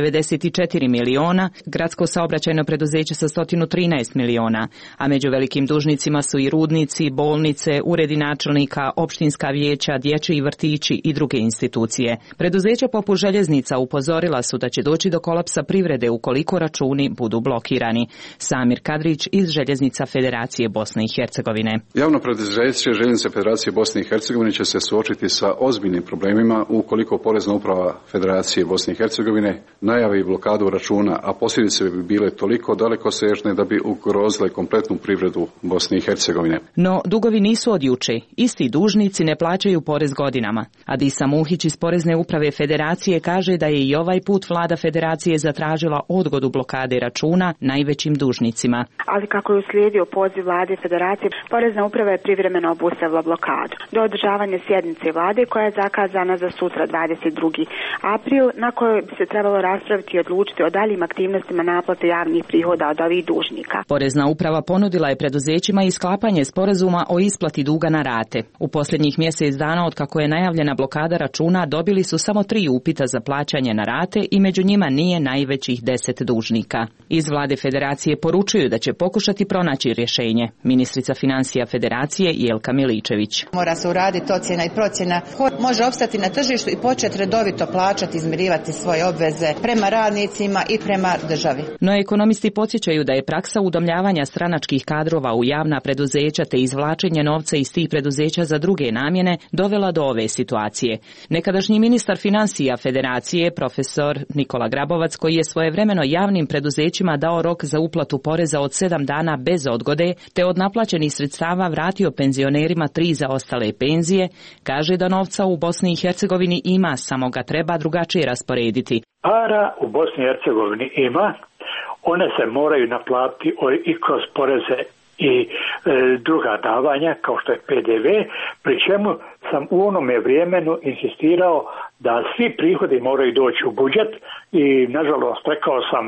194 miliona, Gradsko saobraćajno preduzeće sa 113 miliona, a među velikim dužnicima su i rudnici, bolnice, uredi načelnika, opštinska vijeća, dječji vrtići i druge institucije. Preduzeća poput Željeznica upozorila su da će doći do kolapsa privrede ukoliko računi budu blokirani. Samir Kadrić iz Željeznica Federacije Bosne i Hercegovine. Javno preduzeće Željeznice Federacije Bosne i Hercegovine će se suočiti sa ozbiljnim problemima ukoliko Porezna uprava Federacije Bosne i Hercegovine najavi blokadu računa, a posljedice bi bile toliko dalekosežne da bi ugrozile kompletnu privredu Bosne i Hercegovine. No, dugovi nisu od juče. Isti dužnici ne plaćaju porez godinama. Adisa Muhić iz Porezne uprave Federacije kaže da je i ovaj put vlada Federacije zatražila odgodu blokade računa najvećim dužnicima. Ali kako je uslijedio poziv vlade Federacije, Porezna uprava je privremeno obustavila blokadu do održavanja sjednice vlade koja je zakazana za sutra 22. april, na kojoj bi se trebalo raspraviti i odlučiti o daljim aktivnostima naplate javnih prihoda od ovih dužnika. Porezna uprava ponudila je preduzećima i sklapanje sporazuma o isplati duga na rate. U posljednjih mjesec dana od kako je najavljena blokada računa dobili su samo 3 upita za plaćanje na rate i među njima nije najvećih 10 dužnika. Iz vlade Federacije poručuju da će pokušati pronaći rješenje. Ministrica financija Federacije Jelka Miličević. Mora se uraditi ocjena i procjena ko može opstati na tržištu i početi redovito plaćati, izmirivati svoje obveze prema radnicima i prema državi. No ekonomisti podsjećaju da je praksa udomljavanja stranačkih kadrova u javna preduzeća te izvlačenje novca iz tih preduzeća za druge namjene dovela do ove situacije. Nekadašnji ministar financija Federacije, profesor Nikola Grabovac, koji je svojevremeno javnim preduzećima dao rok za uplatu poreza od 7 dana bez odgode, te od naplaćenih sredstava vratio penzionerima 3 zaostale penzije, kaže da novca u Bosni i Hercegovini ima, samo ga treba drugačije rasporediti. Para u Bosni i Hercegovini ima, one se moraju naplatiti i kroz poreze i druga davanja kao što je PDV, pri čemu sam u onome vremenu insistirao da svi prihodi moraju doći u budžet i nažalost rekao sam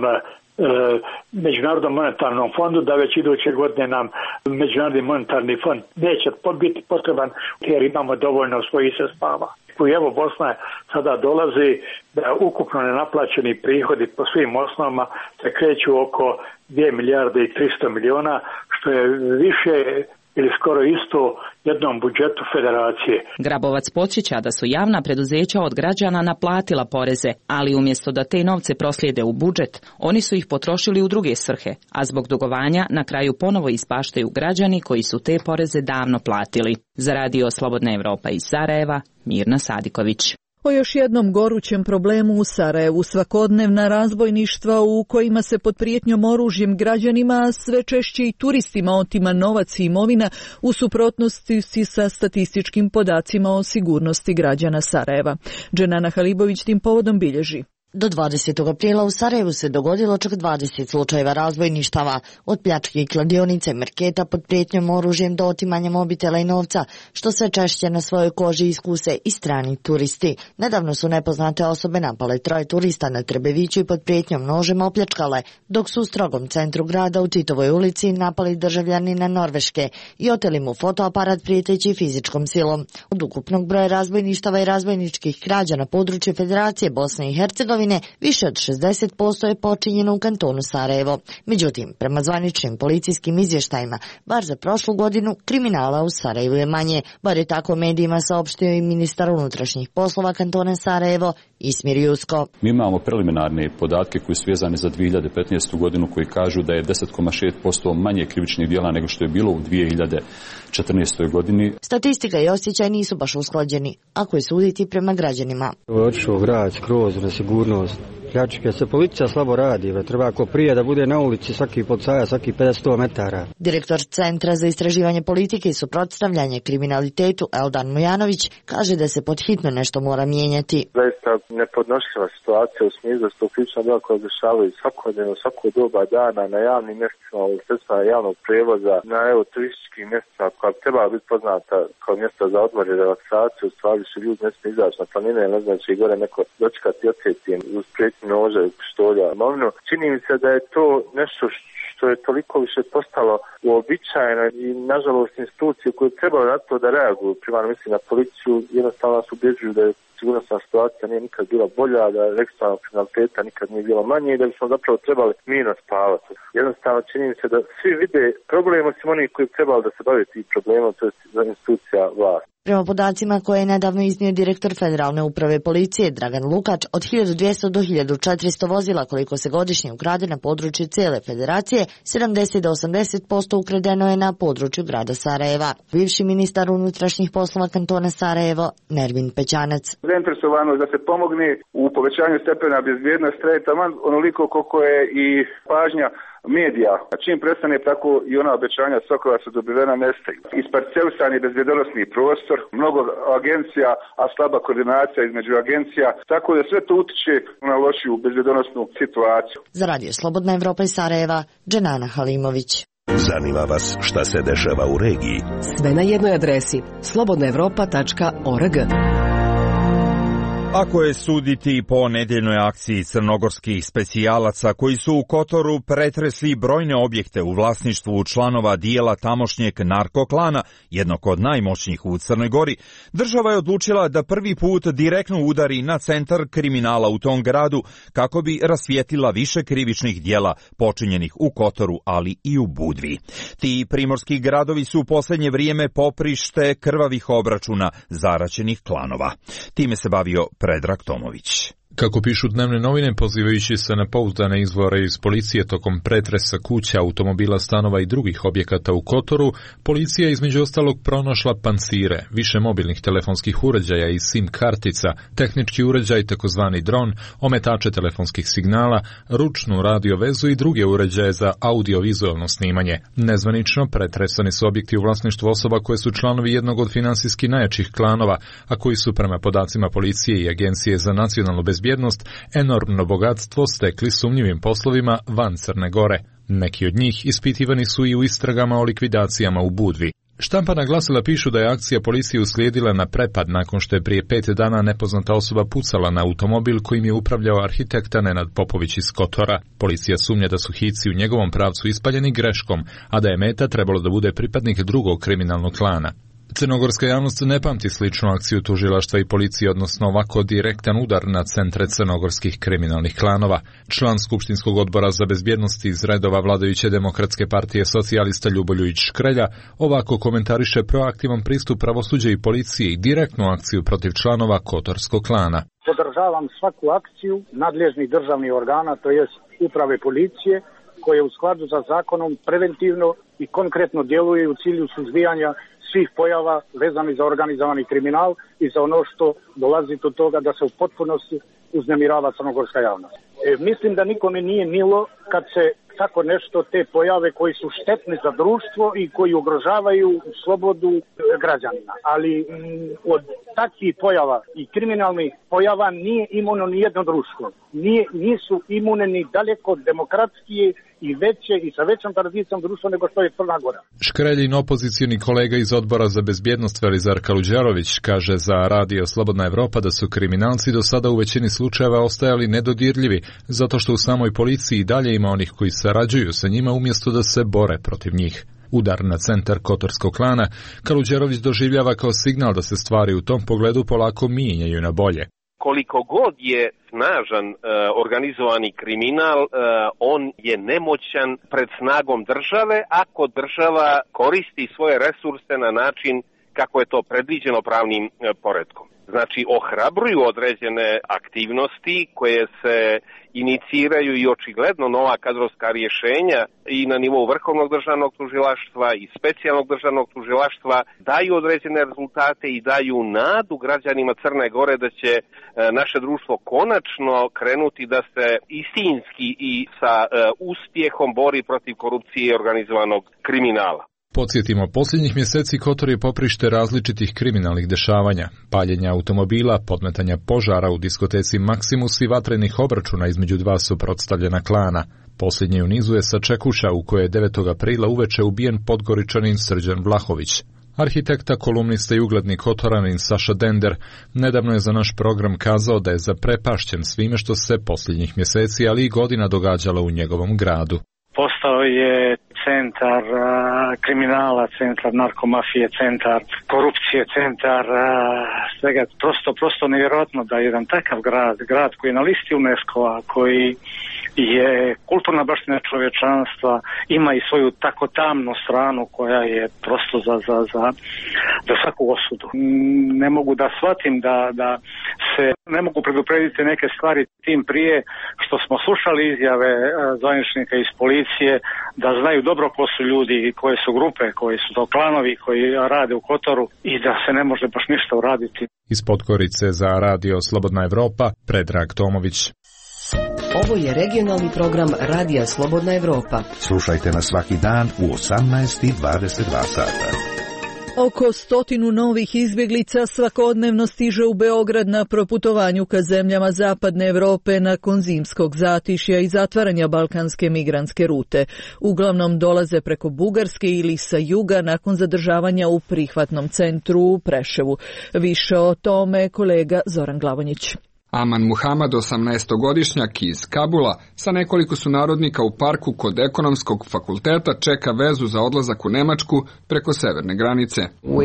Međunarodnom monetarnom fondu da već iduće godine nam Međunarodni monetarni fond neće biti potreban jer imamo dovoljno svojih sredstava. I evo Bosna sada dolazi da ukupno nenaplaćeni prihodi po svim osnovama se kreću oko 2 milijarde i 300 miliona, što je više ili skoro isto jednom budžetu Federacije. Grabovac podsjeća da su javna preduzeća od građana naplatila poreze, ali umjesto da te novce proslijede u budžet, oni su ih potrošili u druge svrhe, a zbog dugovanja na kraju ponovo ispaštaju građani koji su te poreze davno platili. Za Radio Slobodna Evropa iz Sarajeva, Mirna Sadiković. O još jednom gorućem problemu u Sarajevu, svakodnevna razbojništva u kojima se pod prijetnjom oružjem građanima, sve češće i turistima otima novac i imovina, u suprotnosti sa statističkim podacima o sigurnosti građana Sarajeva. Dženana Halibović tim povodom bilježi. Do 20. aprila u Sarajevu se dogodilo čak 20 slučajeva razbojništava, od pljačke i kladionice, marketa pod prijetnjom oružjem do otimanja mobitela i novca, što sve češće na svojoj koži iskuse i strani turisti. Nedavno su nepoznate osobe napale 3 turista na Trebeviću i pod prijetnjom nožem opljačkale, dok su u strogom centru grada u Titovoj ulici napali državljanina Norveške i oteli mu fotoaparat prijeteći fizičkom silom. Od ukupnog broja razbojništava i razbojničkih krađa na području Federacije Bosne i Hercegovine više od 60% je počinjeno u kantonu Sarajevo. Međutim, prema zvaničnim policijskim izvještajima, bar za prošlu godinu, kriminala u Sarajevu je manje, bar je tako medijima saopštio i ministar unutrašnjih poslova kantona Sarajevo, Ismir Jusko. Mi imamo preliminarne podatke koji su vezani za 2015. godinu koji kažu da je 10,6% manje krivičnih djela nego što je bilo u 2014. godini. Statistika i osjećaj nisu baš usklađeni, ako je suditi prema građanima. Otišao grad skroz na sigurnost, jačike. Se policija slabo radi, treba ako prije da bude na ulici svaki policajac, svaki 50 metara. Direktor Centra za istraživanje politike i suprotstavljanje kriminalitetu Eldan Mujanović kaže da se podhitno nešto mora mijenjati. Zaista nepodnošljiva situacija u smislu da se to krivična djela koja dešavaju svakodnevno, svako doba dana na javnim mjestima, u sredstvima javnog prijevoza, na turističkim mjestima koja bi trebala biti poznata kao mjesta za odmor i relaksaciju, u stvari su ljudi ne smiju izaći na planine, ne znači gore neko dočekati ocetijem uz prijetnju noža i pištolja. Čini mi se da je to nešto što je toliko više postalo uobičajeno i nažalost institucije koje trebaju na to da reaguju, primarno mislim na policiju, jednostavno nas ubjeđuju da je sigurnosna situacija nije nikad bila bolja, da registrovanog kriminaliteta nikad nije bilo manje i da bismo zapravo trebali mirno spavati. Jednostavno čini mi se da svi vide problem osim onih koji trebali da se bave tim problemom, to je institucija vlasti. Prema podacima koje je nedavno iznio direktor Federalne uprave policije Dragan Lukač, od 1200 do 1400 vozila koliko se godišnje ukrade na području cijele federacije, 70 do 80% ukradeno je na području grada Sarajeva. Bivši ministar unutrašnjih poslova kantona Sarajevo, Nermin Pećanac. Zainteresovanost da se pomogne u povećanju stepena bezbjednosti traje taman onoliko koliko je i pažnja medija. A čim prestane tako i ona obećanja svakova su dobivena nestaju. Isparcelisan je bezbjednosni prostor, mnogo agencija, a slaba koordinacija između agencija, tako da sve to utiče na lošiju bezbjednosnu situaciju. Za Radio Slobodna Evropa iz Sarajeva, Dženana Halimović. Zanima vas šta se dešava u regiji? Sve na jednoj adresi slobodnaevropa.org. Ako je suditi po nedjeljnoj akciji crnogorskih specijalaca koji su u Kotoru pretresli brojne objekte u vlasništvu članova dijela tamošnjeg narkoklana, jednog od najmoćnijih u Crnoj Gori, država je odlučila da prvi put direktno udari na centar kriminala u tom gradu kako bi rasvijetlila više krivičnih dijela počinjenih u Kotoru, ali i u Budvi. Ti primorski gradovi su u posljednje vrijeme poprište krvavih obračuna zaraćenih klanova. Time se bavio Predrag Tomović. Kako pišu dnevne novine, pozivajući se na pouzdane izvore iz policije tokom pretresa kuća, automobila, stanova i drugih objekata u Kotoru, policija je između ostalog pronašla pancire, više mobilnih telefonskih uređaja i SIM kartica, tehnički uređaj takozvani dron, ometače telefonskih signala, ručnu radiovezu i druge uređaje za audiovizualno snimanje. Nezvanično pretresani su objekti u vlasništvu osoba koje su članovi jednog od finansijski najjačih klanova, a koji su prema podacima policije i Agencije za nacionalnu bezbjednost enormno bogatstvo stekli sumnjivim poslovima van Crne Gore. Neki od njih ispitivani su i u istragama o likvidacijama u Budvi. Štampana glasila pišu da je akcija policije uslijedila na prepad nakon što je prije 5 dana nepoznata osoba pucala na automobil kojim je upravljao arhitekta Nenad Popović iz Kotora. Policija sumnja da su hici u njegovom pravcu ispaljeni greškom, a da je meta trebalo da bude pripadnik drugog kriminalnog klana. Crnogorska javnost ne pamti sličnu akciju tužilaštva i policije, odnosno ovako direktan udar na centre crnogorskih kriminalnih klanova. Član Skupštinskog odbora za bezbjednost iz redova vladajuće Demokratske partije socijalista Ljuboljujić Škrelja ovako komentariše proaktivan pristup pravosuđa i policije i direktnu akciju protiv članova Kotorskog klana. Podržavam svaku akciju nadležnih državnih organa, to jest uprave policije, koje u skladu sa zakonom preventivno i konkretno djeluju u cilju suzbijanja svih pojava vezani za organizovani kriminal i za ono što dolazi do toga da se u potpunosti uznemirava crnogorska javnost. Mislim da nikome nije milo kad se tako nešto, te pojave koji su štetne za društvo i koji ugrožavaju slobodu građanina. Ali od takvih pojava i kriminalnih pojava nije imuno ni jedno društvo. Nisu imune ni daleko demokratskije i veće i sa većom tradicijom društva nego što je Crna Gora. Škreljin opozicijni kolega iz odbora za bezbjednost Velizar Kaluđerović kaže za Radio Slobodna Evropa da su kriminalci do sada u većini slučajeva ostajali nedodirljivi, zato što u samoj policiji dalje ima onih koji sarađuju sa njima umjesto da se bore protiv njih. Udar na centar Kotorskog klana Kaluđerović doživljava kao signal da se stvari u tom pogledu polako mijenjaju na bolje. Koliko god je snažan organizovani kriminal, on je nemoćan pred snagom države ako država koristi svoje resurse na način kako je to predviđeno pravnim poretkom. Znači, ohrabruju određene aktivnosti koje se iniciraju i očigledno nova kadrovska rješenja i na nivou Vrhovnog državnog tužilaštva i specijalnog državnog tužilaštva daju određene rezultate i daju nadu građanima Crne Gore da će naše društvo konačno krenuti da se istinski i sa uspjehom bori protiv korupcije i organizovanog kriminala. Podsjetimo, posljednjih mjeseci Kotor je poprište različitih kriminalnih dešavanja, paljenja automobila, podmetanja požara u diskoteci Maksimus i vatrenih obračuna između dva suprotstavljena klana. Posljednji u nizu je Sačekuša, u kojoj je 9. aprila uveče ubijen Podgoričanin Srđan Vlahović. Arhitekta, kolumnista i ugledni Kotoranin Saša Dender nedavno je za naš program kazao da je zaprepašćen svime što se posljednjih mjeseci, ali i godina događalo u njegovom gradu. Postao je centar kriminala, centar narkomafije, centar korupcije, centar svega. Prosto nevjerojatno da jedan takav grad koji je na listi UNESCO-a, koji je kulturna baština čovječanstva, ima i svoju tako tamnu stranu koja je prosto za svaku osudu. Ne mogu da shvatim da se ne mogu preduprediti neke stvari, tim prije što smo slušali izjave zvaničnika iz policije da znaju dobro ko su ljudi, koje su grupe, koji su to klanovi koji rade u Kotoru i da se ne može baš ništa uraditi. Iz Podgorice za radio Slobodna Evropa, Predrag Tomović. Ovo je regionalni program Radija Slobodna Evropa. Slušajte nas svaki dan u 18:22 sata. Oko 100 novih izbjeglica svakodnevno stiže u Beograd na proputovanju ka zemljama Zapadne Evrope nakon zimskog zatišja i zatvaranja balkanske migrantske rute. Uglavnom dolaze preko Bugarske ili sa juga nakon zadržavanja u prihvatnom centru u Preševu. Više o tome kolega Zoran Glavonjić. Aman Muhamad, 18-godišnjak iz Kabula, sa nekoliko sunarodnika u parku kod ekonomskog fakulteta čeka vezu za odlazak u Nemačku preko severne granice.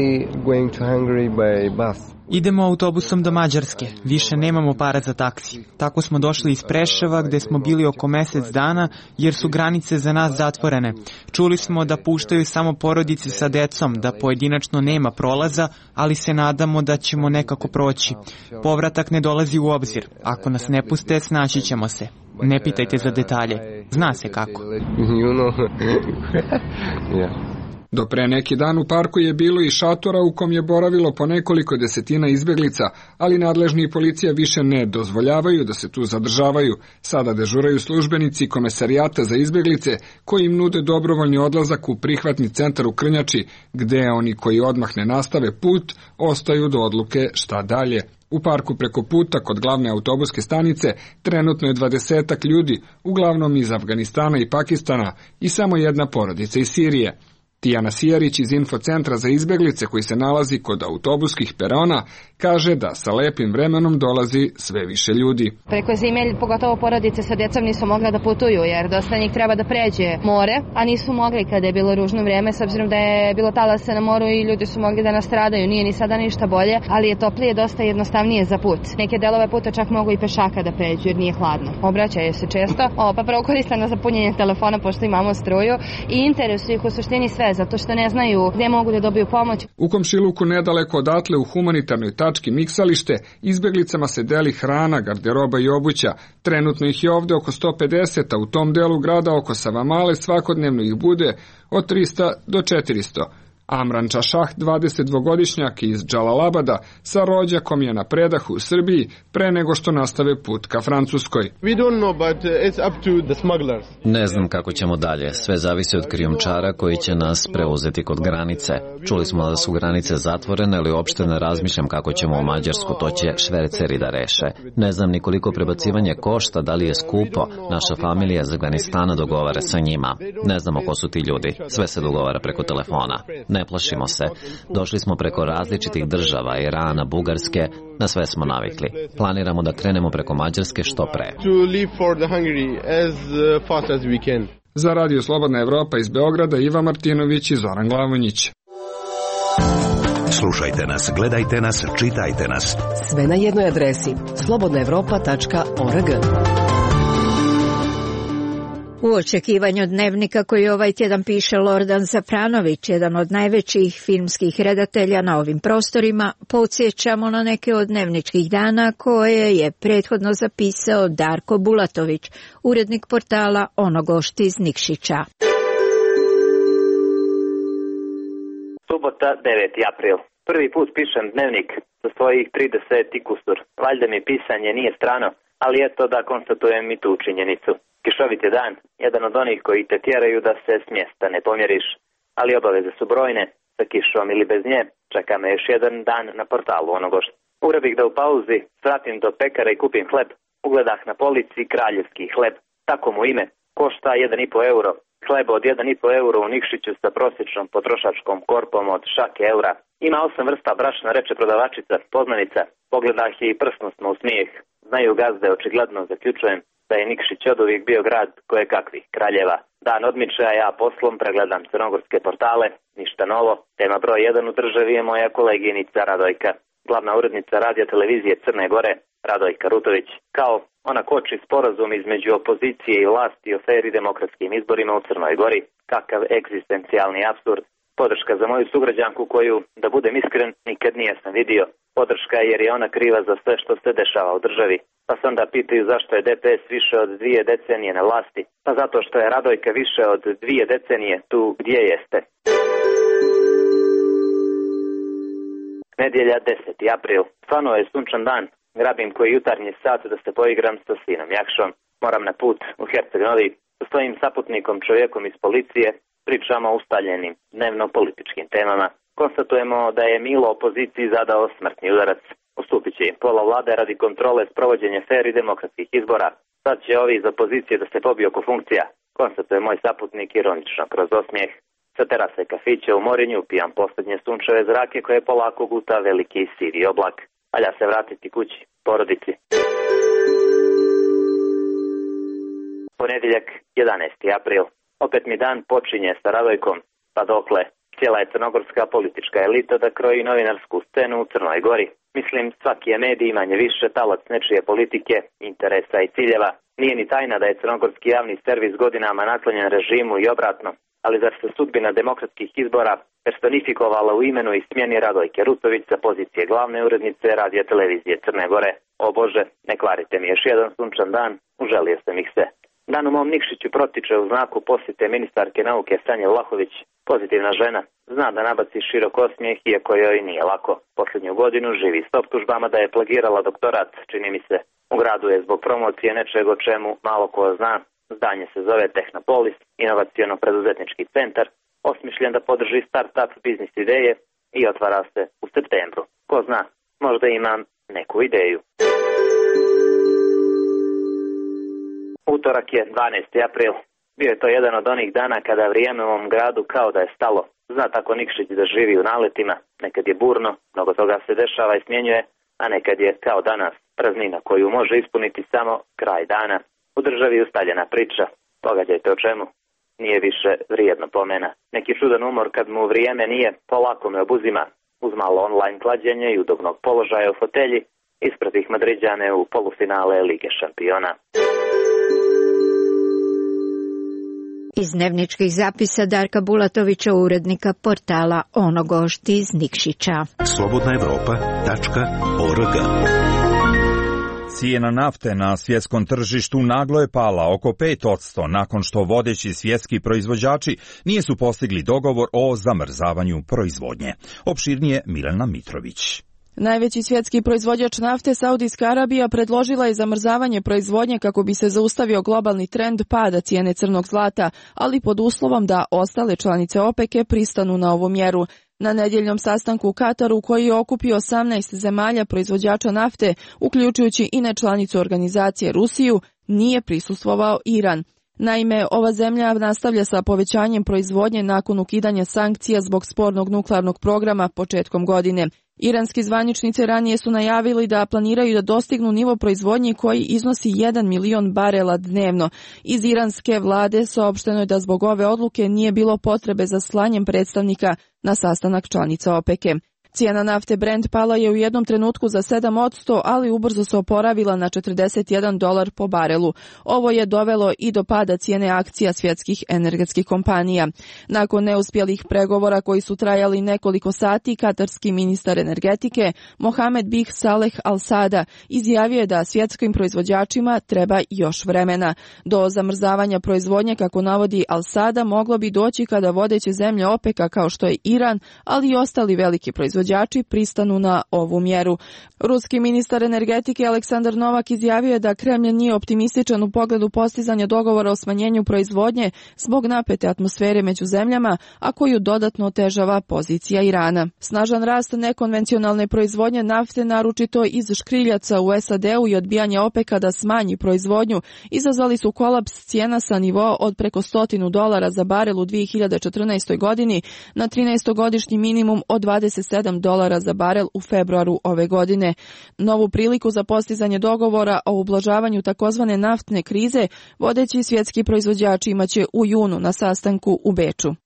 Idemo autobusom do Mađarske, više nemamo para za taksi. Tako smo došli iz Preševa gdje smo bili oko mjesec dana jer su granice za nas zatvorene. Čuli smo da puštaju samo porodice sa decom, da pojedinačno nema prolaza, ali se nadamo da ćemo nekako proći. Povratak ne dolazi u obzir. Ako nas ne puste, snaći ćemo se. Ne pitajte za detalje. Zna se kako. Do pre neki dan u parku je bilo i šatora u kom je boravilo po nekoliko desetina izbjeglica, ali nadležni i policija više ne dozvoljavaju da se tu zadržavaju. Sada dežuraju službenici Komesarijata za izbjeglice koji im nude dobrovoljni odlazak u prihvatni centar u Krnjači, gde oni koji odmah ne nastave put ostaju do odluke šta dalje. U parku preko puta kod glavne autobuske stanice trenutno je 20 ljudi, uglavnom iz Afganistana i Pakistana i samo jedna porodica iz Sirije. Tijana Sijarić iz Infocentra za izbjeglice koji se nalazi kod autobuskih perona kaže da sa lepim vremenom dolazi sve više ljudi. Preko zime, pogotovo porodice sa djecom nisu mogla da putuju jer dosta njih treba da pređe more, a nisu mogli kada je bilo ružno vrijeme s obzirom da je bilo talasa na moru i ljudi su mogli da nastradaju. Nije ni sada ništa bolje, ali je toplije dosta jednostavnije za put. Neke delove puta čak mogu i pešaka da pređu jer nije hladno. Obraćaju se često, pa prvo koristano za punjenje telefona pošto imamo struju i interesuju ih u suštini sve zato što ne znaju gdje mogu da dobiju pomoć. U komšiluku nedaleko odatle u humanitarnoj tački Miksalište izbjeglicama se deli hrana, garderoba i obuća. Trenutno ih je ovdje oko 150, a u tom delu grada oko Savamale svakodnevno ih bude od 300 do 400. Amran Čašah, 22-godišnjak iz Džalalabada, sa rođakom je na predahu u Srbiji pre nego što nastave put ka Francuskoj. Ne znam kako ćemo dalje, sve zavisi od krijumčara koji će nas preuzeti kod granice. Čuli smo da su granice zatvorene, ali uopšte ne razmišljam kako ćemo u Mađarsku, to će šverceri da reše. Ne znam ni koliko prebacivanje košta, da li je skupo, naša familija iz Afganistana dogovara sa njima. Ne znamo ko su ti ljudi, sve se dogovara preko telefona. Ne plašimo se. Došli smo preko različitih država, Irana, Bugarske, na sve smo navikli. Planiramo da krenemo preko Mađarske što pre. Za Radio Slobodna Evropa iz Beograda, Iva Martinović i Zoran Glavonjić. Slušajte nas, gledajte nas, čitajte nas. Sve na jednoj adresi slobodnaevropa.org. U očekivanju dnevnika koji ovaj tjedan piše Lordan Zafranović, jedan od najvećih filmskih redatelja na ovim prostorima, podsjećamo na neke od dnevničkih dana koje je prethodno zapisao Darko Bulatović, urednik portala Onogošt iz Nikšića. Subota, 9. april. Prvi put pišem dnevnik za svojih 30 kusur. Valjda mi pisanje nije strano, ali eto da konstatujem i tu činjenicu. Kišovit je dan, jedan od onih koji te tjeraju da se s mjesta ne pomjeriš, ali obaveze su brojne, sa kišom ili bez nje, čeka me još jedan dan na portalu Onogošt. Urebih da u pauzi svratim do pekara i kupim hleb, ugledah na polici kraljevski hleb, tako mu ime, košta 1,5 euro, hleb od 1,5 euro u Nikšiću sa prosječnom potrošačkom korpom od šake eura. Ima 8 vrsta brašna, reče prodavačica, poznanica, pogledah je i prsnusno u smijeh. Znaju gazde, očigledno zaključujem da je Nikšić oduvijek bio grad koje kakvih kraljeva. Dan odmiče, a ja poslom pregledam crnogorske portale, ništa novo. Tema broj 1 u državi je moja koleginica Radojka, glavna urednica radija televizije Crne Gore, Radojka Rutović. Kao ona koči sporazum između opozicije i vlasti o fer i demokratskim izborima u Crnoj Gori. Kakav egzistencijalni apsurd. Podrška za moju sugrađanku koju, da budem iskren, nikad nisam vidio. Podrška jer je ona kriva za sve što se dešava u državi. Pa se onda pitaju zašto je DPS više od 2 decenije na vlasti. Pa zato što je Radojka više od 2 decenije tu gdje jeste. Nedjelja, 10. april. Stvarno je sunčan dan. Grabim koji jutarnji sat da se poigram sa sinom Jakšom. Moram na put u Herceg Novi. Sa svojim saputnikom, čovjekom iz policije, pričamo o ustaljenim dnevno-političkim temama. Konstatujemo da je Milo opoziciji zadao smrtni udarac. Ustupit će im pola vlade radi kontrole sprovođenja fer i demokratskih izbora. Sad će ovi iz opozicije da se pobiju oko funkcija. Konstatuje moj saputnik ironično kroz osmijeh. Sa terase kafića u Morinju pijam posljednje sunčeve zrake koje polako guta veliki sivi oblak. Valja se vratiti kući, porodici. Ponedjeljak, 11. april. Opet mi dan počinje sa Radojkom, pa dokle. Cijela je crnogorska politička elita da kroji novinarsku scenu u Crnoj Gori. Mislim, svaki je medij manje više talac nečije politike, interesa i ciljeva. Nije ni tajna da je crnogorski javni servis godinama naklonjen režimu i obratno, ali zar se sudbina demokratskih izbora personifikovala u imenu i smjeni Radojke Rutović sa pozicije glavne urednice radija televizije Crne Gore? O Bože, ne kvarite mi još jedan sunčan dan, uželio sam ih se. Dan u mom Nikšiću protiče u znaku posjete ministarke nauke Sanje Vlahović, pozitivna žena, zna da nabaci širok osmijeh iako joj nije lako. Posljednju godinu živi s optužbama da je plagirala doktorat, čini mi se. U gradu je zbog promocije nečeg o čemu malo ko zna. Zdanje se zove Tehnopolis, inovaciono-preduzetnički centar, osmišljen da podrži start-up biznis ideje i otvara se u septembru. Ko zna, možda imam neku ideju. Utorak je 12. april. Bio je to jedan od onih dana kada vrijeme u ovom gradu kao da je stalo. Zna tako Nikšić da živi u naletima, nekad je burno, mnogo toga se dešava i smjenjuje, a nekad je kao danas praznina koju može ispuniti samo kraj dana. U državi ustaljena priča, pogađajte o čemu, nije više vrijedno pomena. Neki čudan umor kad mu vrijeme nije, polako me obuzima, uz malo online klađenje i udobnog položaja u fotelji, ispred ih Madriđane u polufinale Lige šampiona. Iz dnevničkih zapisa Darka Bulatovića, urednika portala Onogošt iz Nikšića. Slobodnaevropa.org. Cijena nafte na svjetskom tržištu naglo je pala oko 5% nakon što vodeći svjetski proizvođači nisu postigli dogovor o zamrzavanju proizvodnje. Opširnije Milena Mitrović. Najveći svjetski proizvođač nafte, Saudijska Arabija, predložila je zamrzavanje proizvodnje kako bi se zaustavio globalni trend pada cijene crnog zlata, ali pod uslovom da ostale članice OPEC-a pristanu na ovu mjeru. Na nedjeljnom sastanku u Kataru, koji je okupio 18 zemalja proizvođača nafte, uključujući i nečlanicu organizacije Rusiju, nije prisustvovao Iran. Naime, ova zemlja nastavlja sa povećanjem proizvodnje nakon ukidanja sankcija zbog spornog nuklearnog programa početkom godine. Iranski zvaničnici ranije su najavili da planiraju da dostignu nivo proizvodnje koji iznosi 1 milion barela dnevno. Iz iranske vlade saopšteno je da zbog ove odluke nije bilo potrebe za slanjem predstavnika na sastanak članica OPEC-a. Cijena nafte Brent pala je u jednom trenutku za 7%, ali ubrzo se oporavila na $41 po barelu. Ovo je dovelo i do pada cijene akcija svjetskih energetskih kompanija. Nakon neuspjelih pregovora koji su trajali nekoliko sati, katarski ministar energetike Mohamed Bih Saleh Al Sada izjavio je da svjetskim proizvođačima treba još vremena. Do zamrzavanja proizvodnje, kako navodi Al Sada, moglo bi doći kada vodeće zemlje OPEC-a kao što je Iran, ali i ostali veliki proizvođači pristanu na ovu mjeru. Ruski ministar energetike Aleksandar Novak izjavio je da Kremlj nije optimističan u pogledu postizanja dogovora o smanjenju proizvodnje zbog napete atmosfere među zemljama, a koju dodatno otežava pozicija Irana. Snažan rast nekonvencionalne proizvodnje nafte, naročito iz škriljaca u SAD-u i odbijanje OPEC-a da smanji proizvodnju, izazvali su kolaps cijena sa nivoa od preko $100 za barel u 2014. godini na 13-godišnji minimum od $27 za barel u februaru ove godine. Novu priliku za postizanje dogovora o ublažavanju takozvane naftne krize vodeći svjetski proizvođači imaće u junu na sastanku u Beču.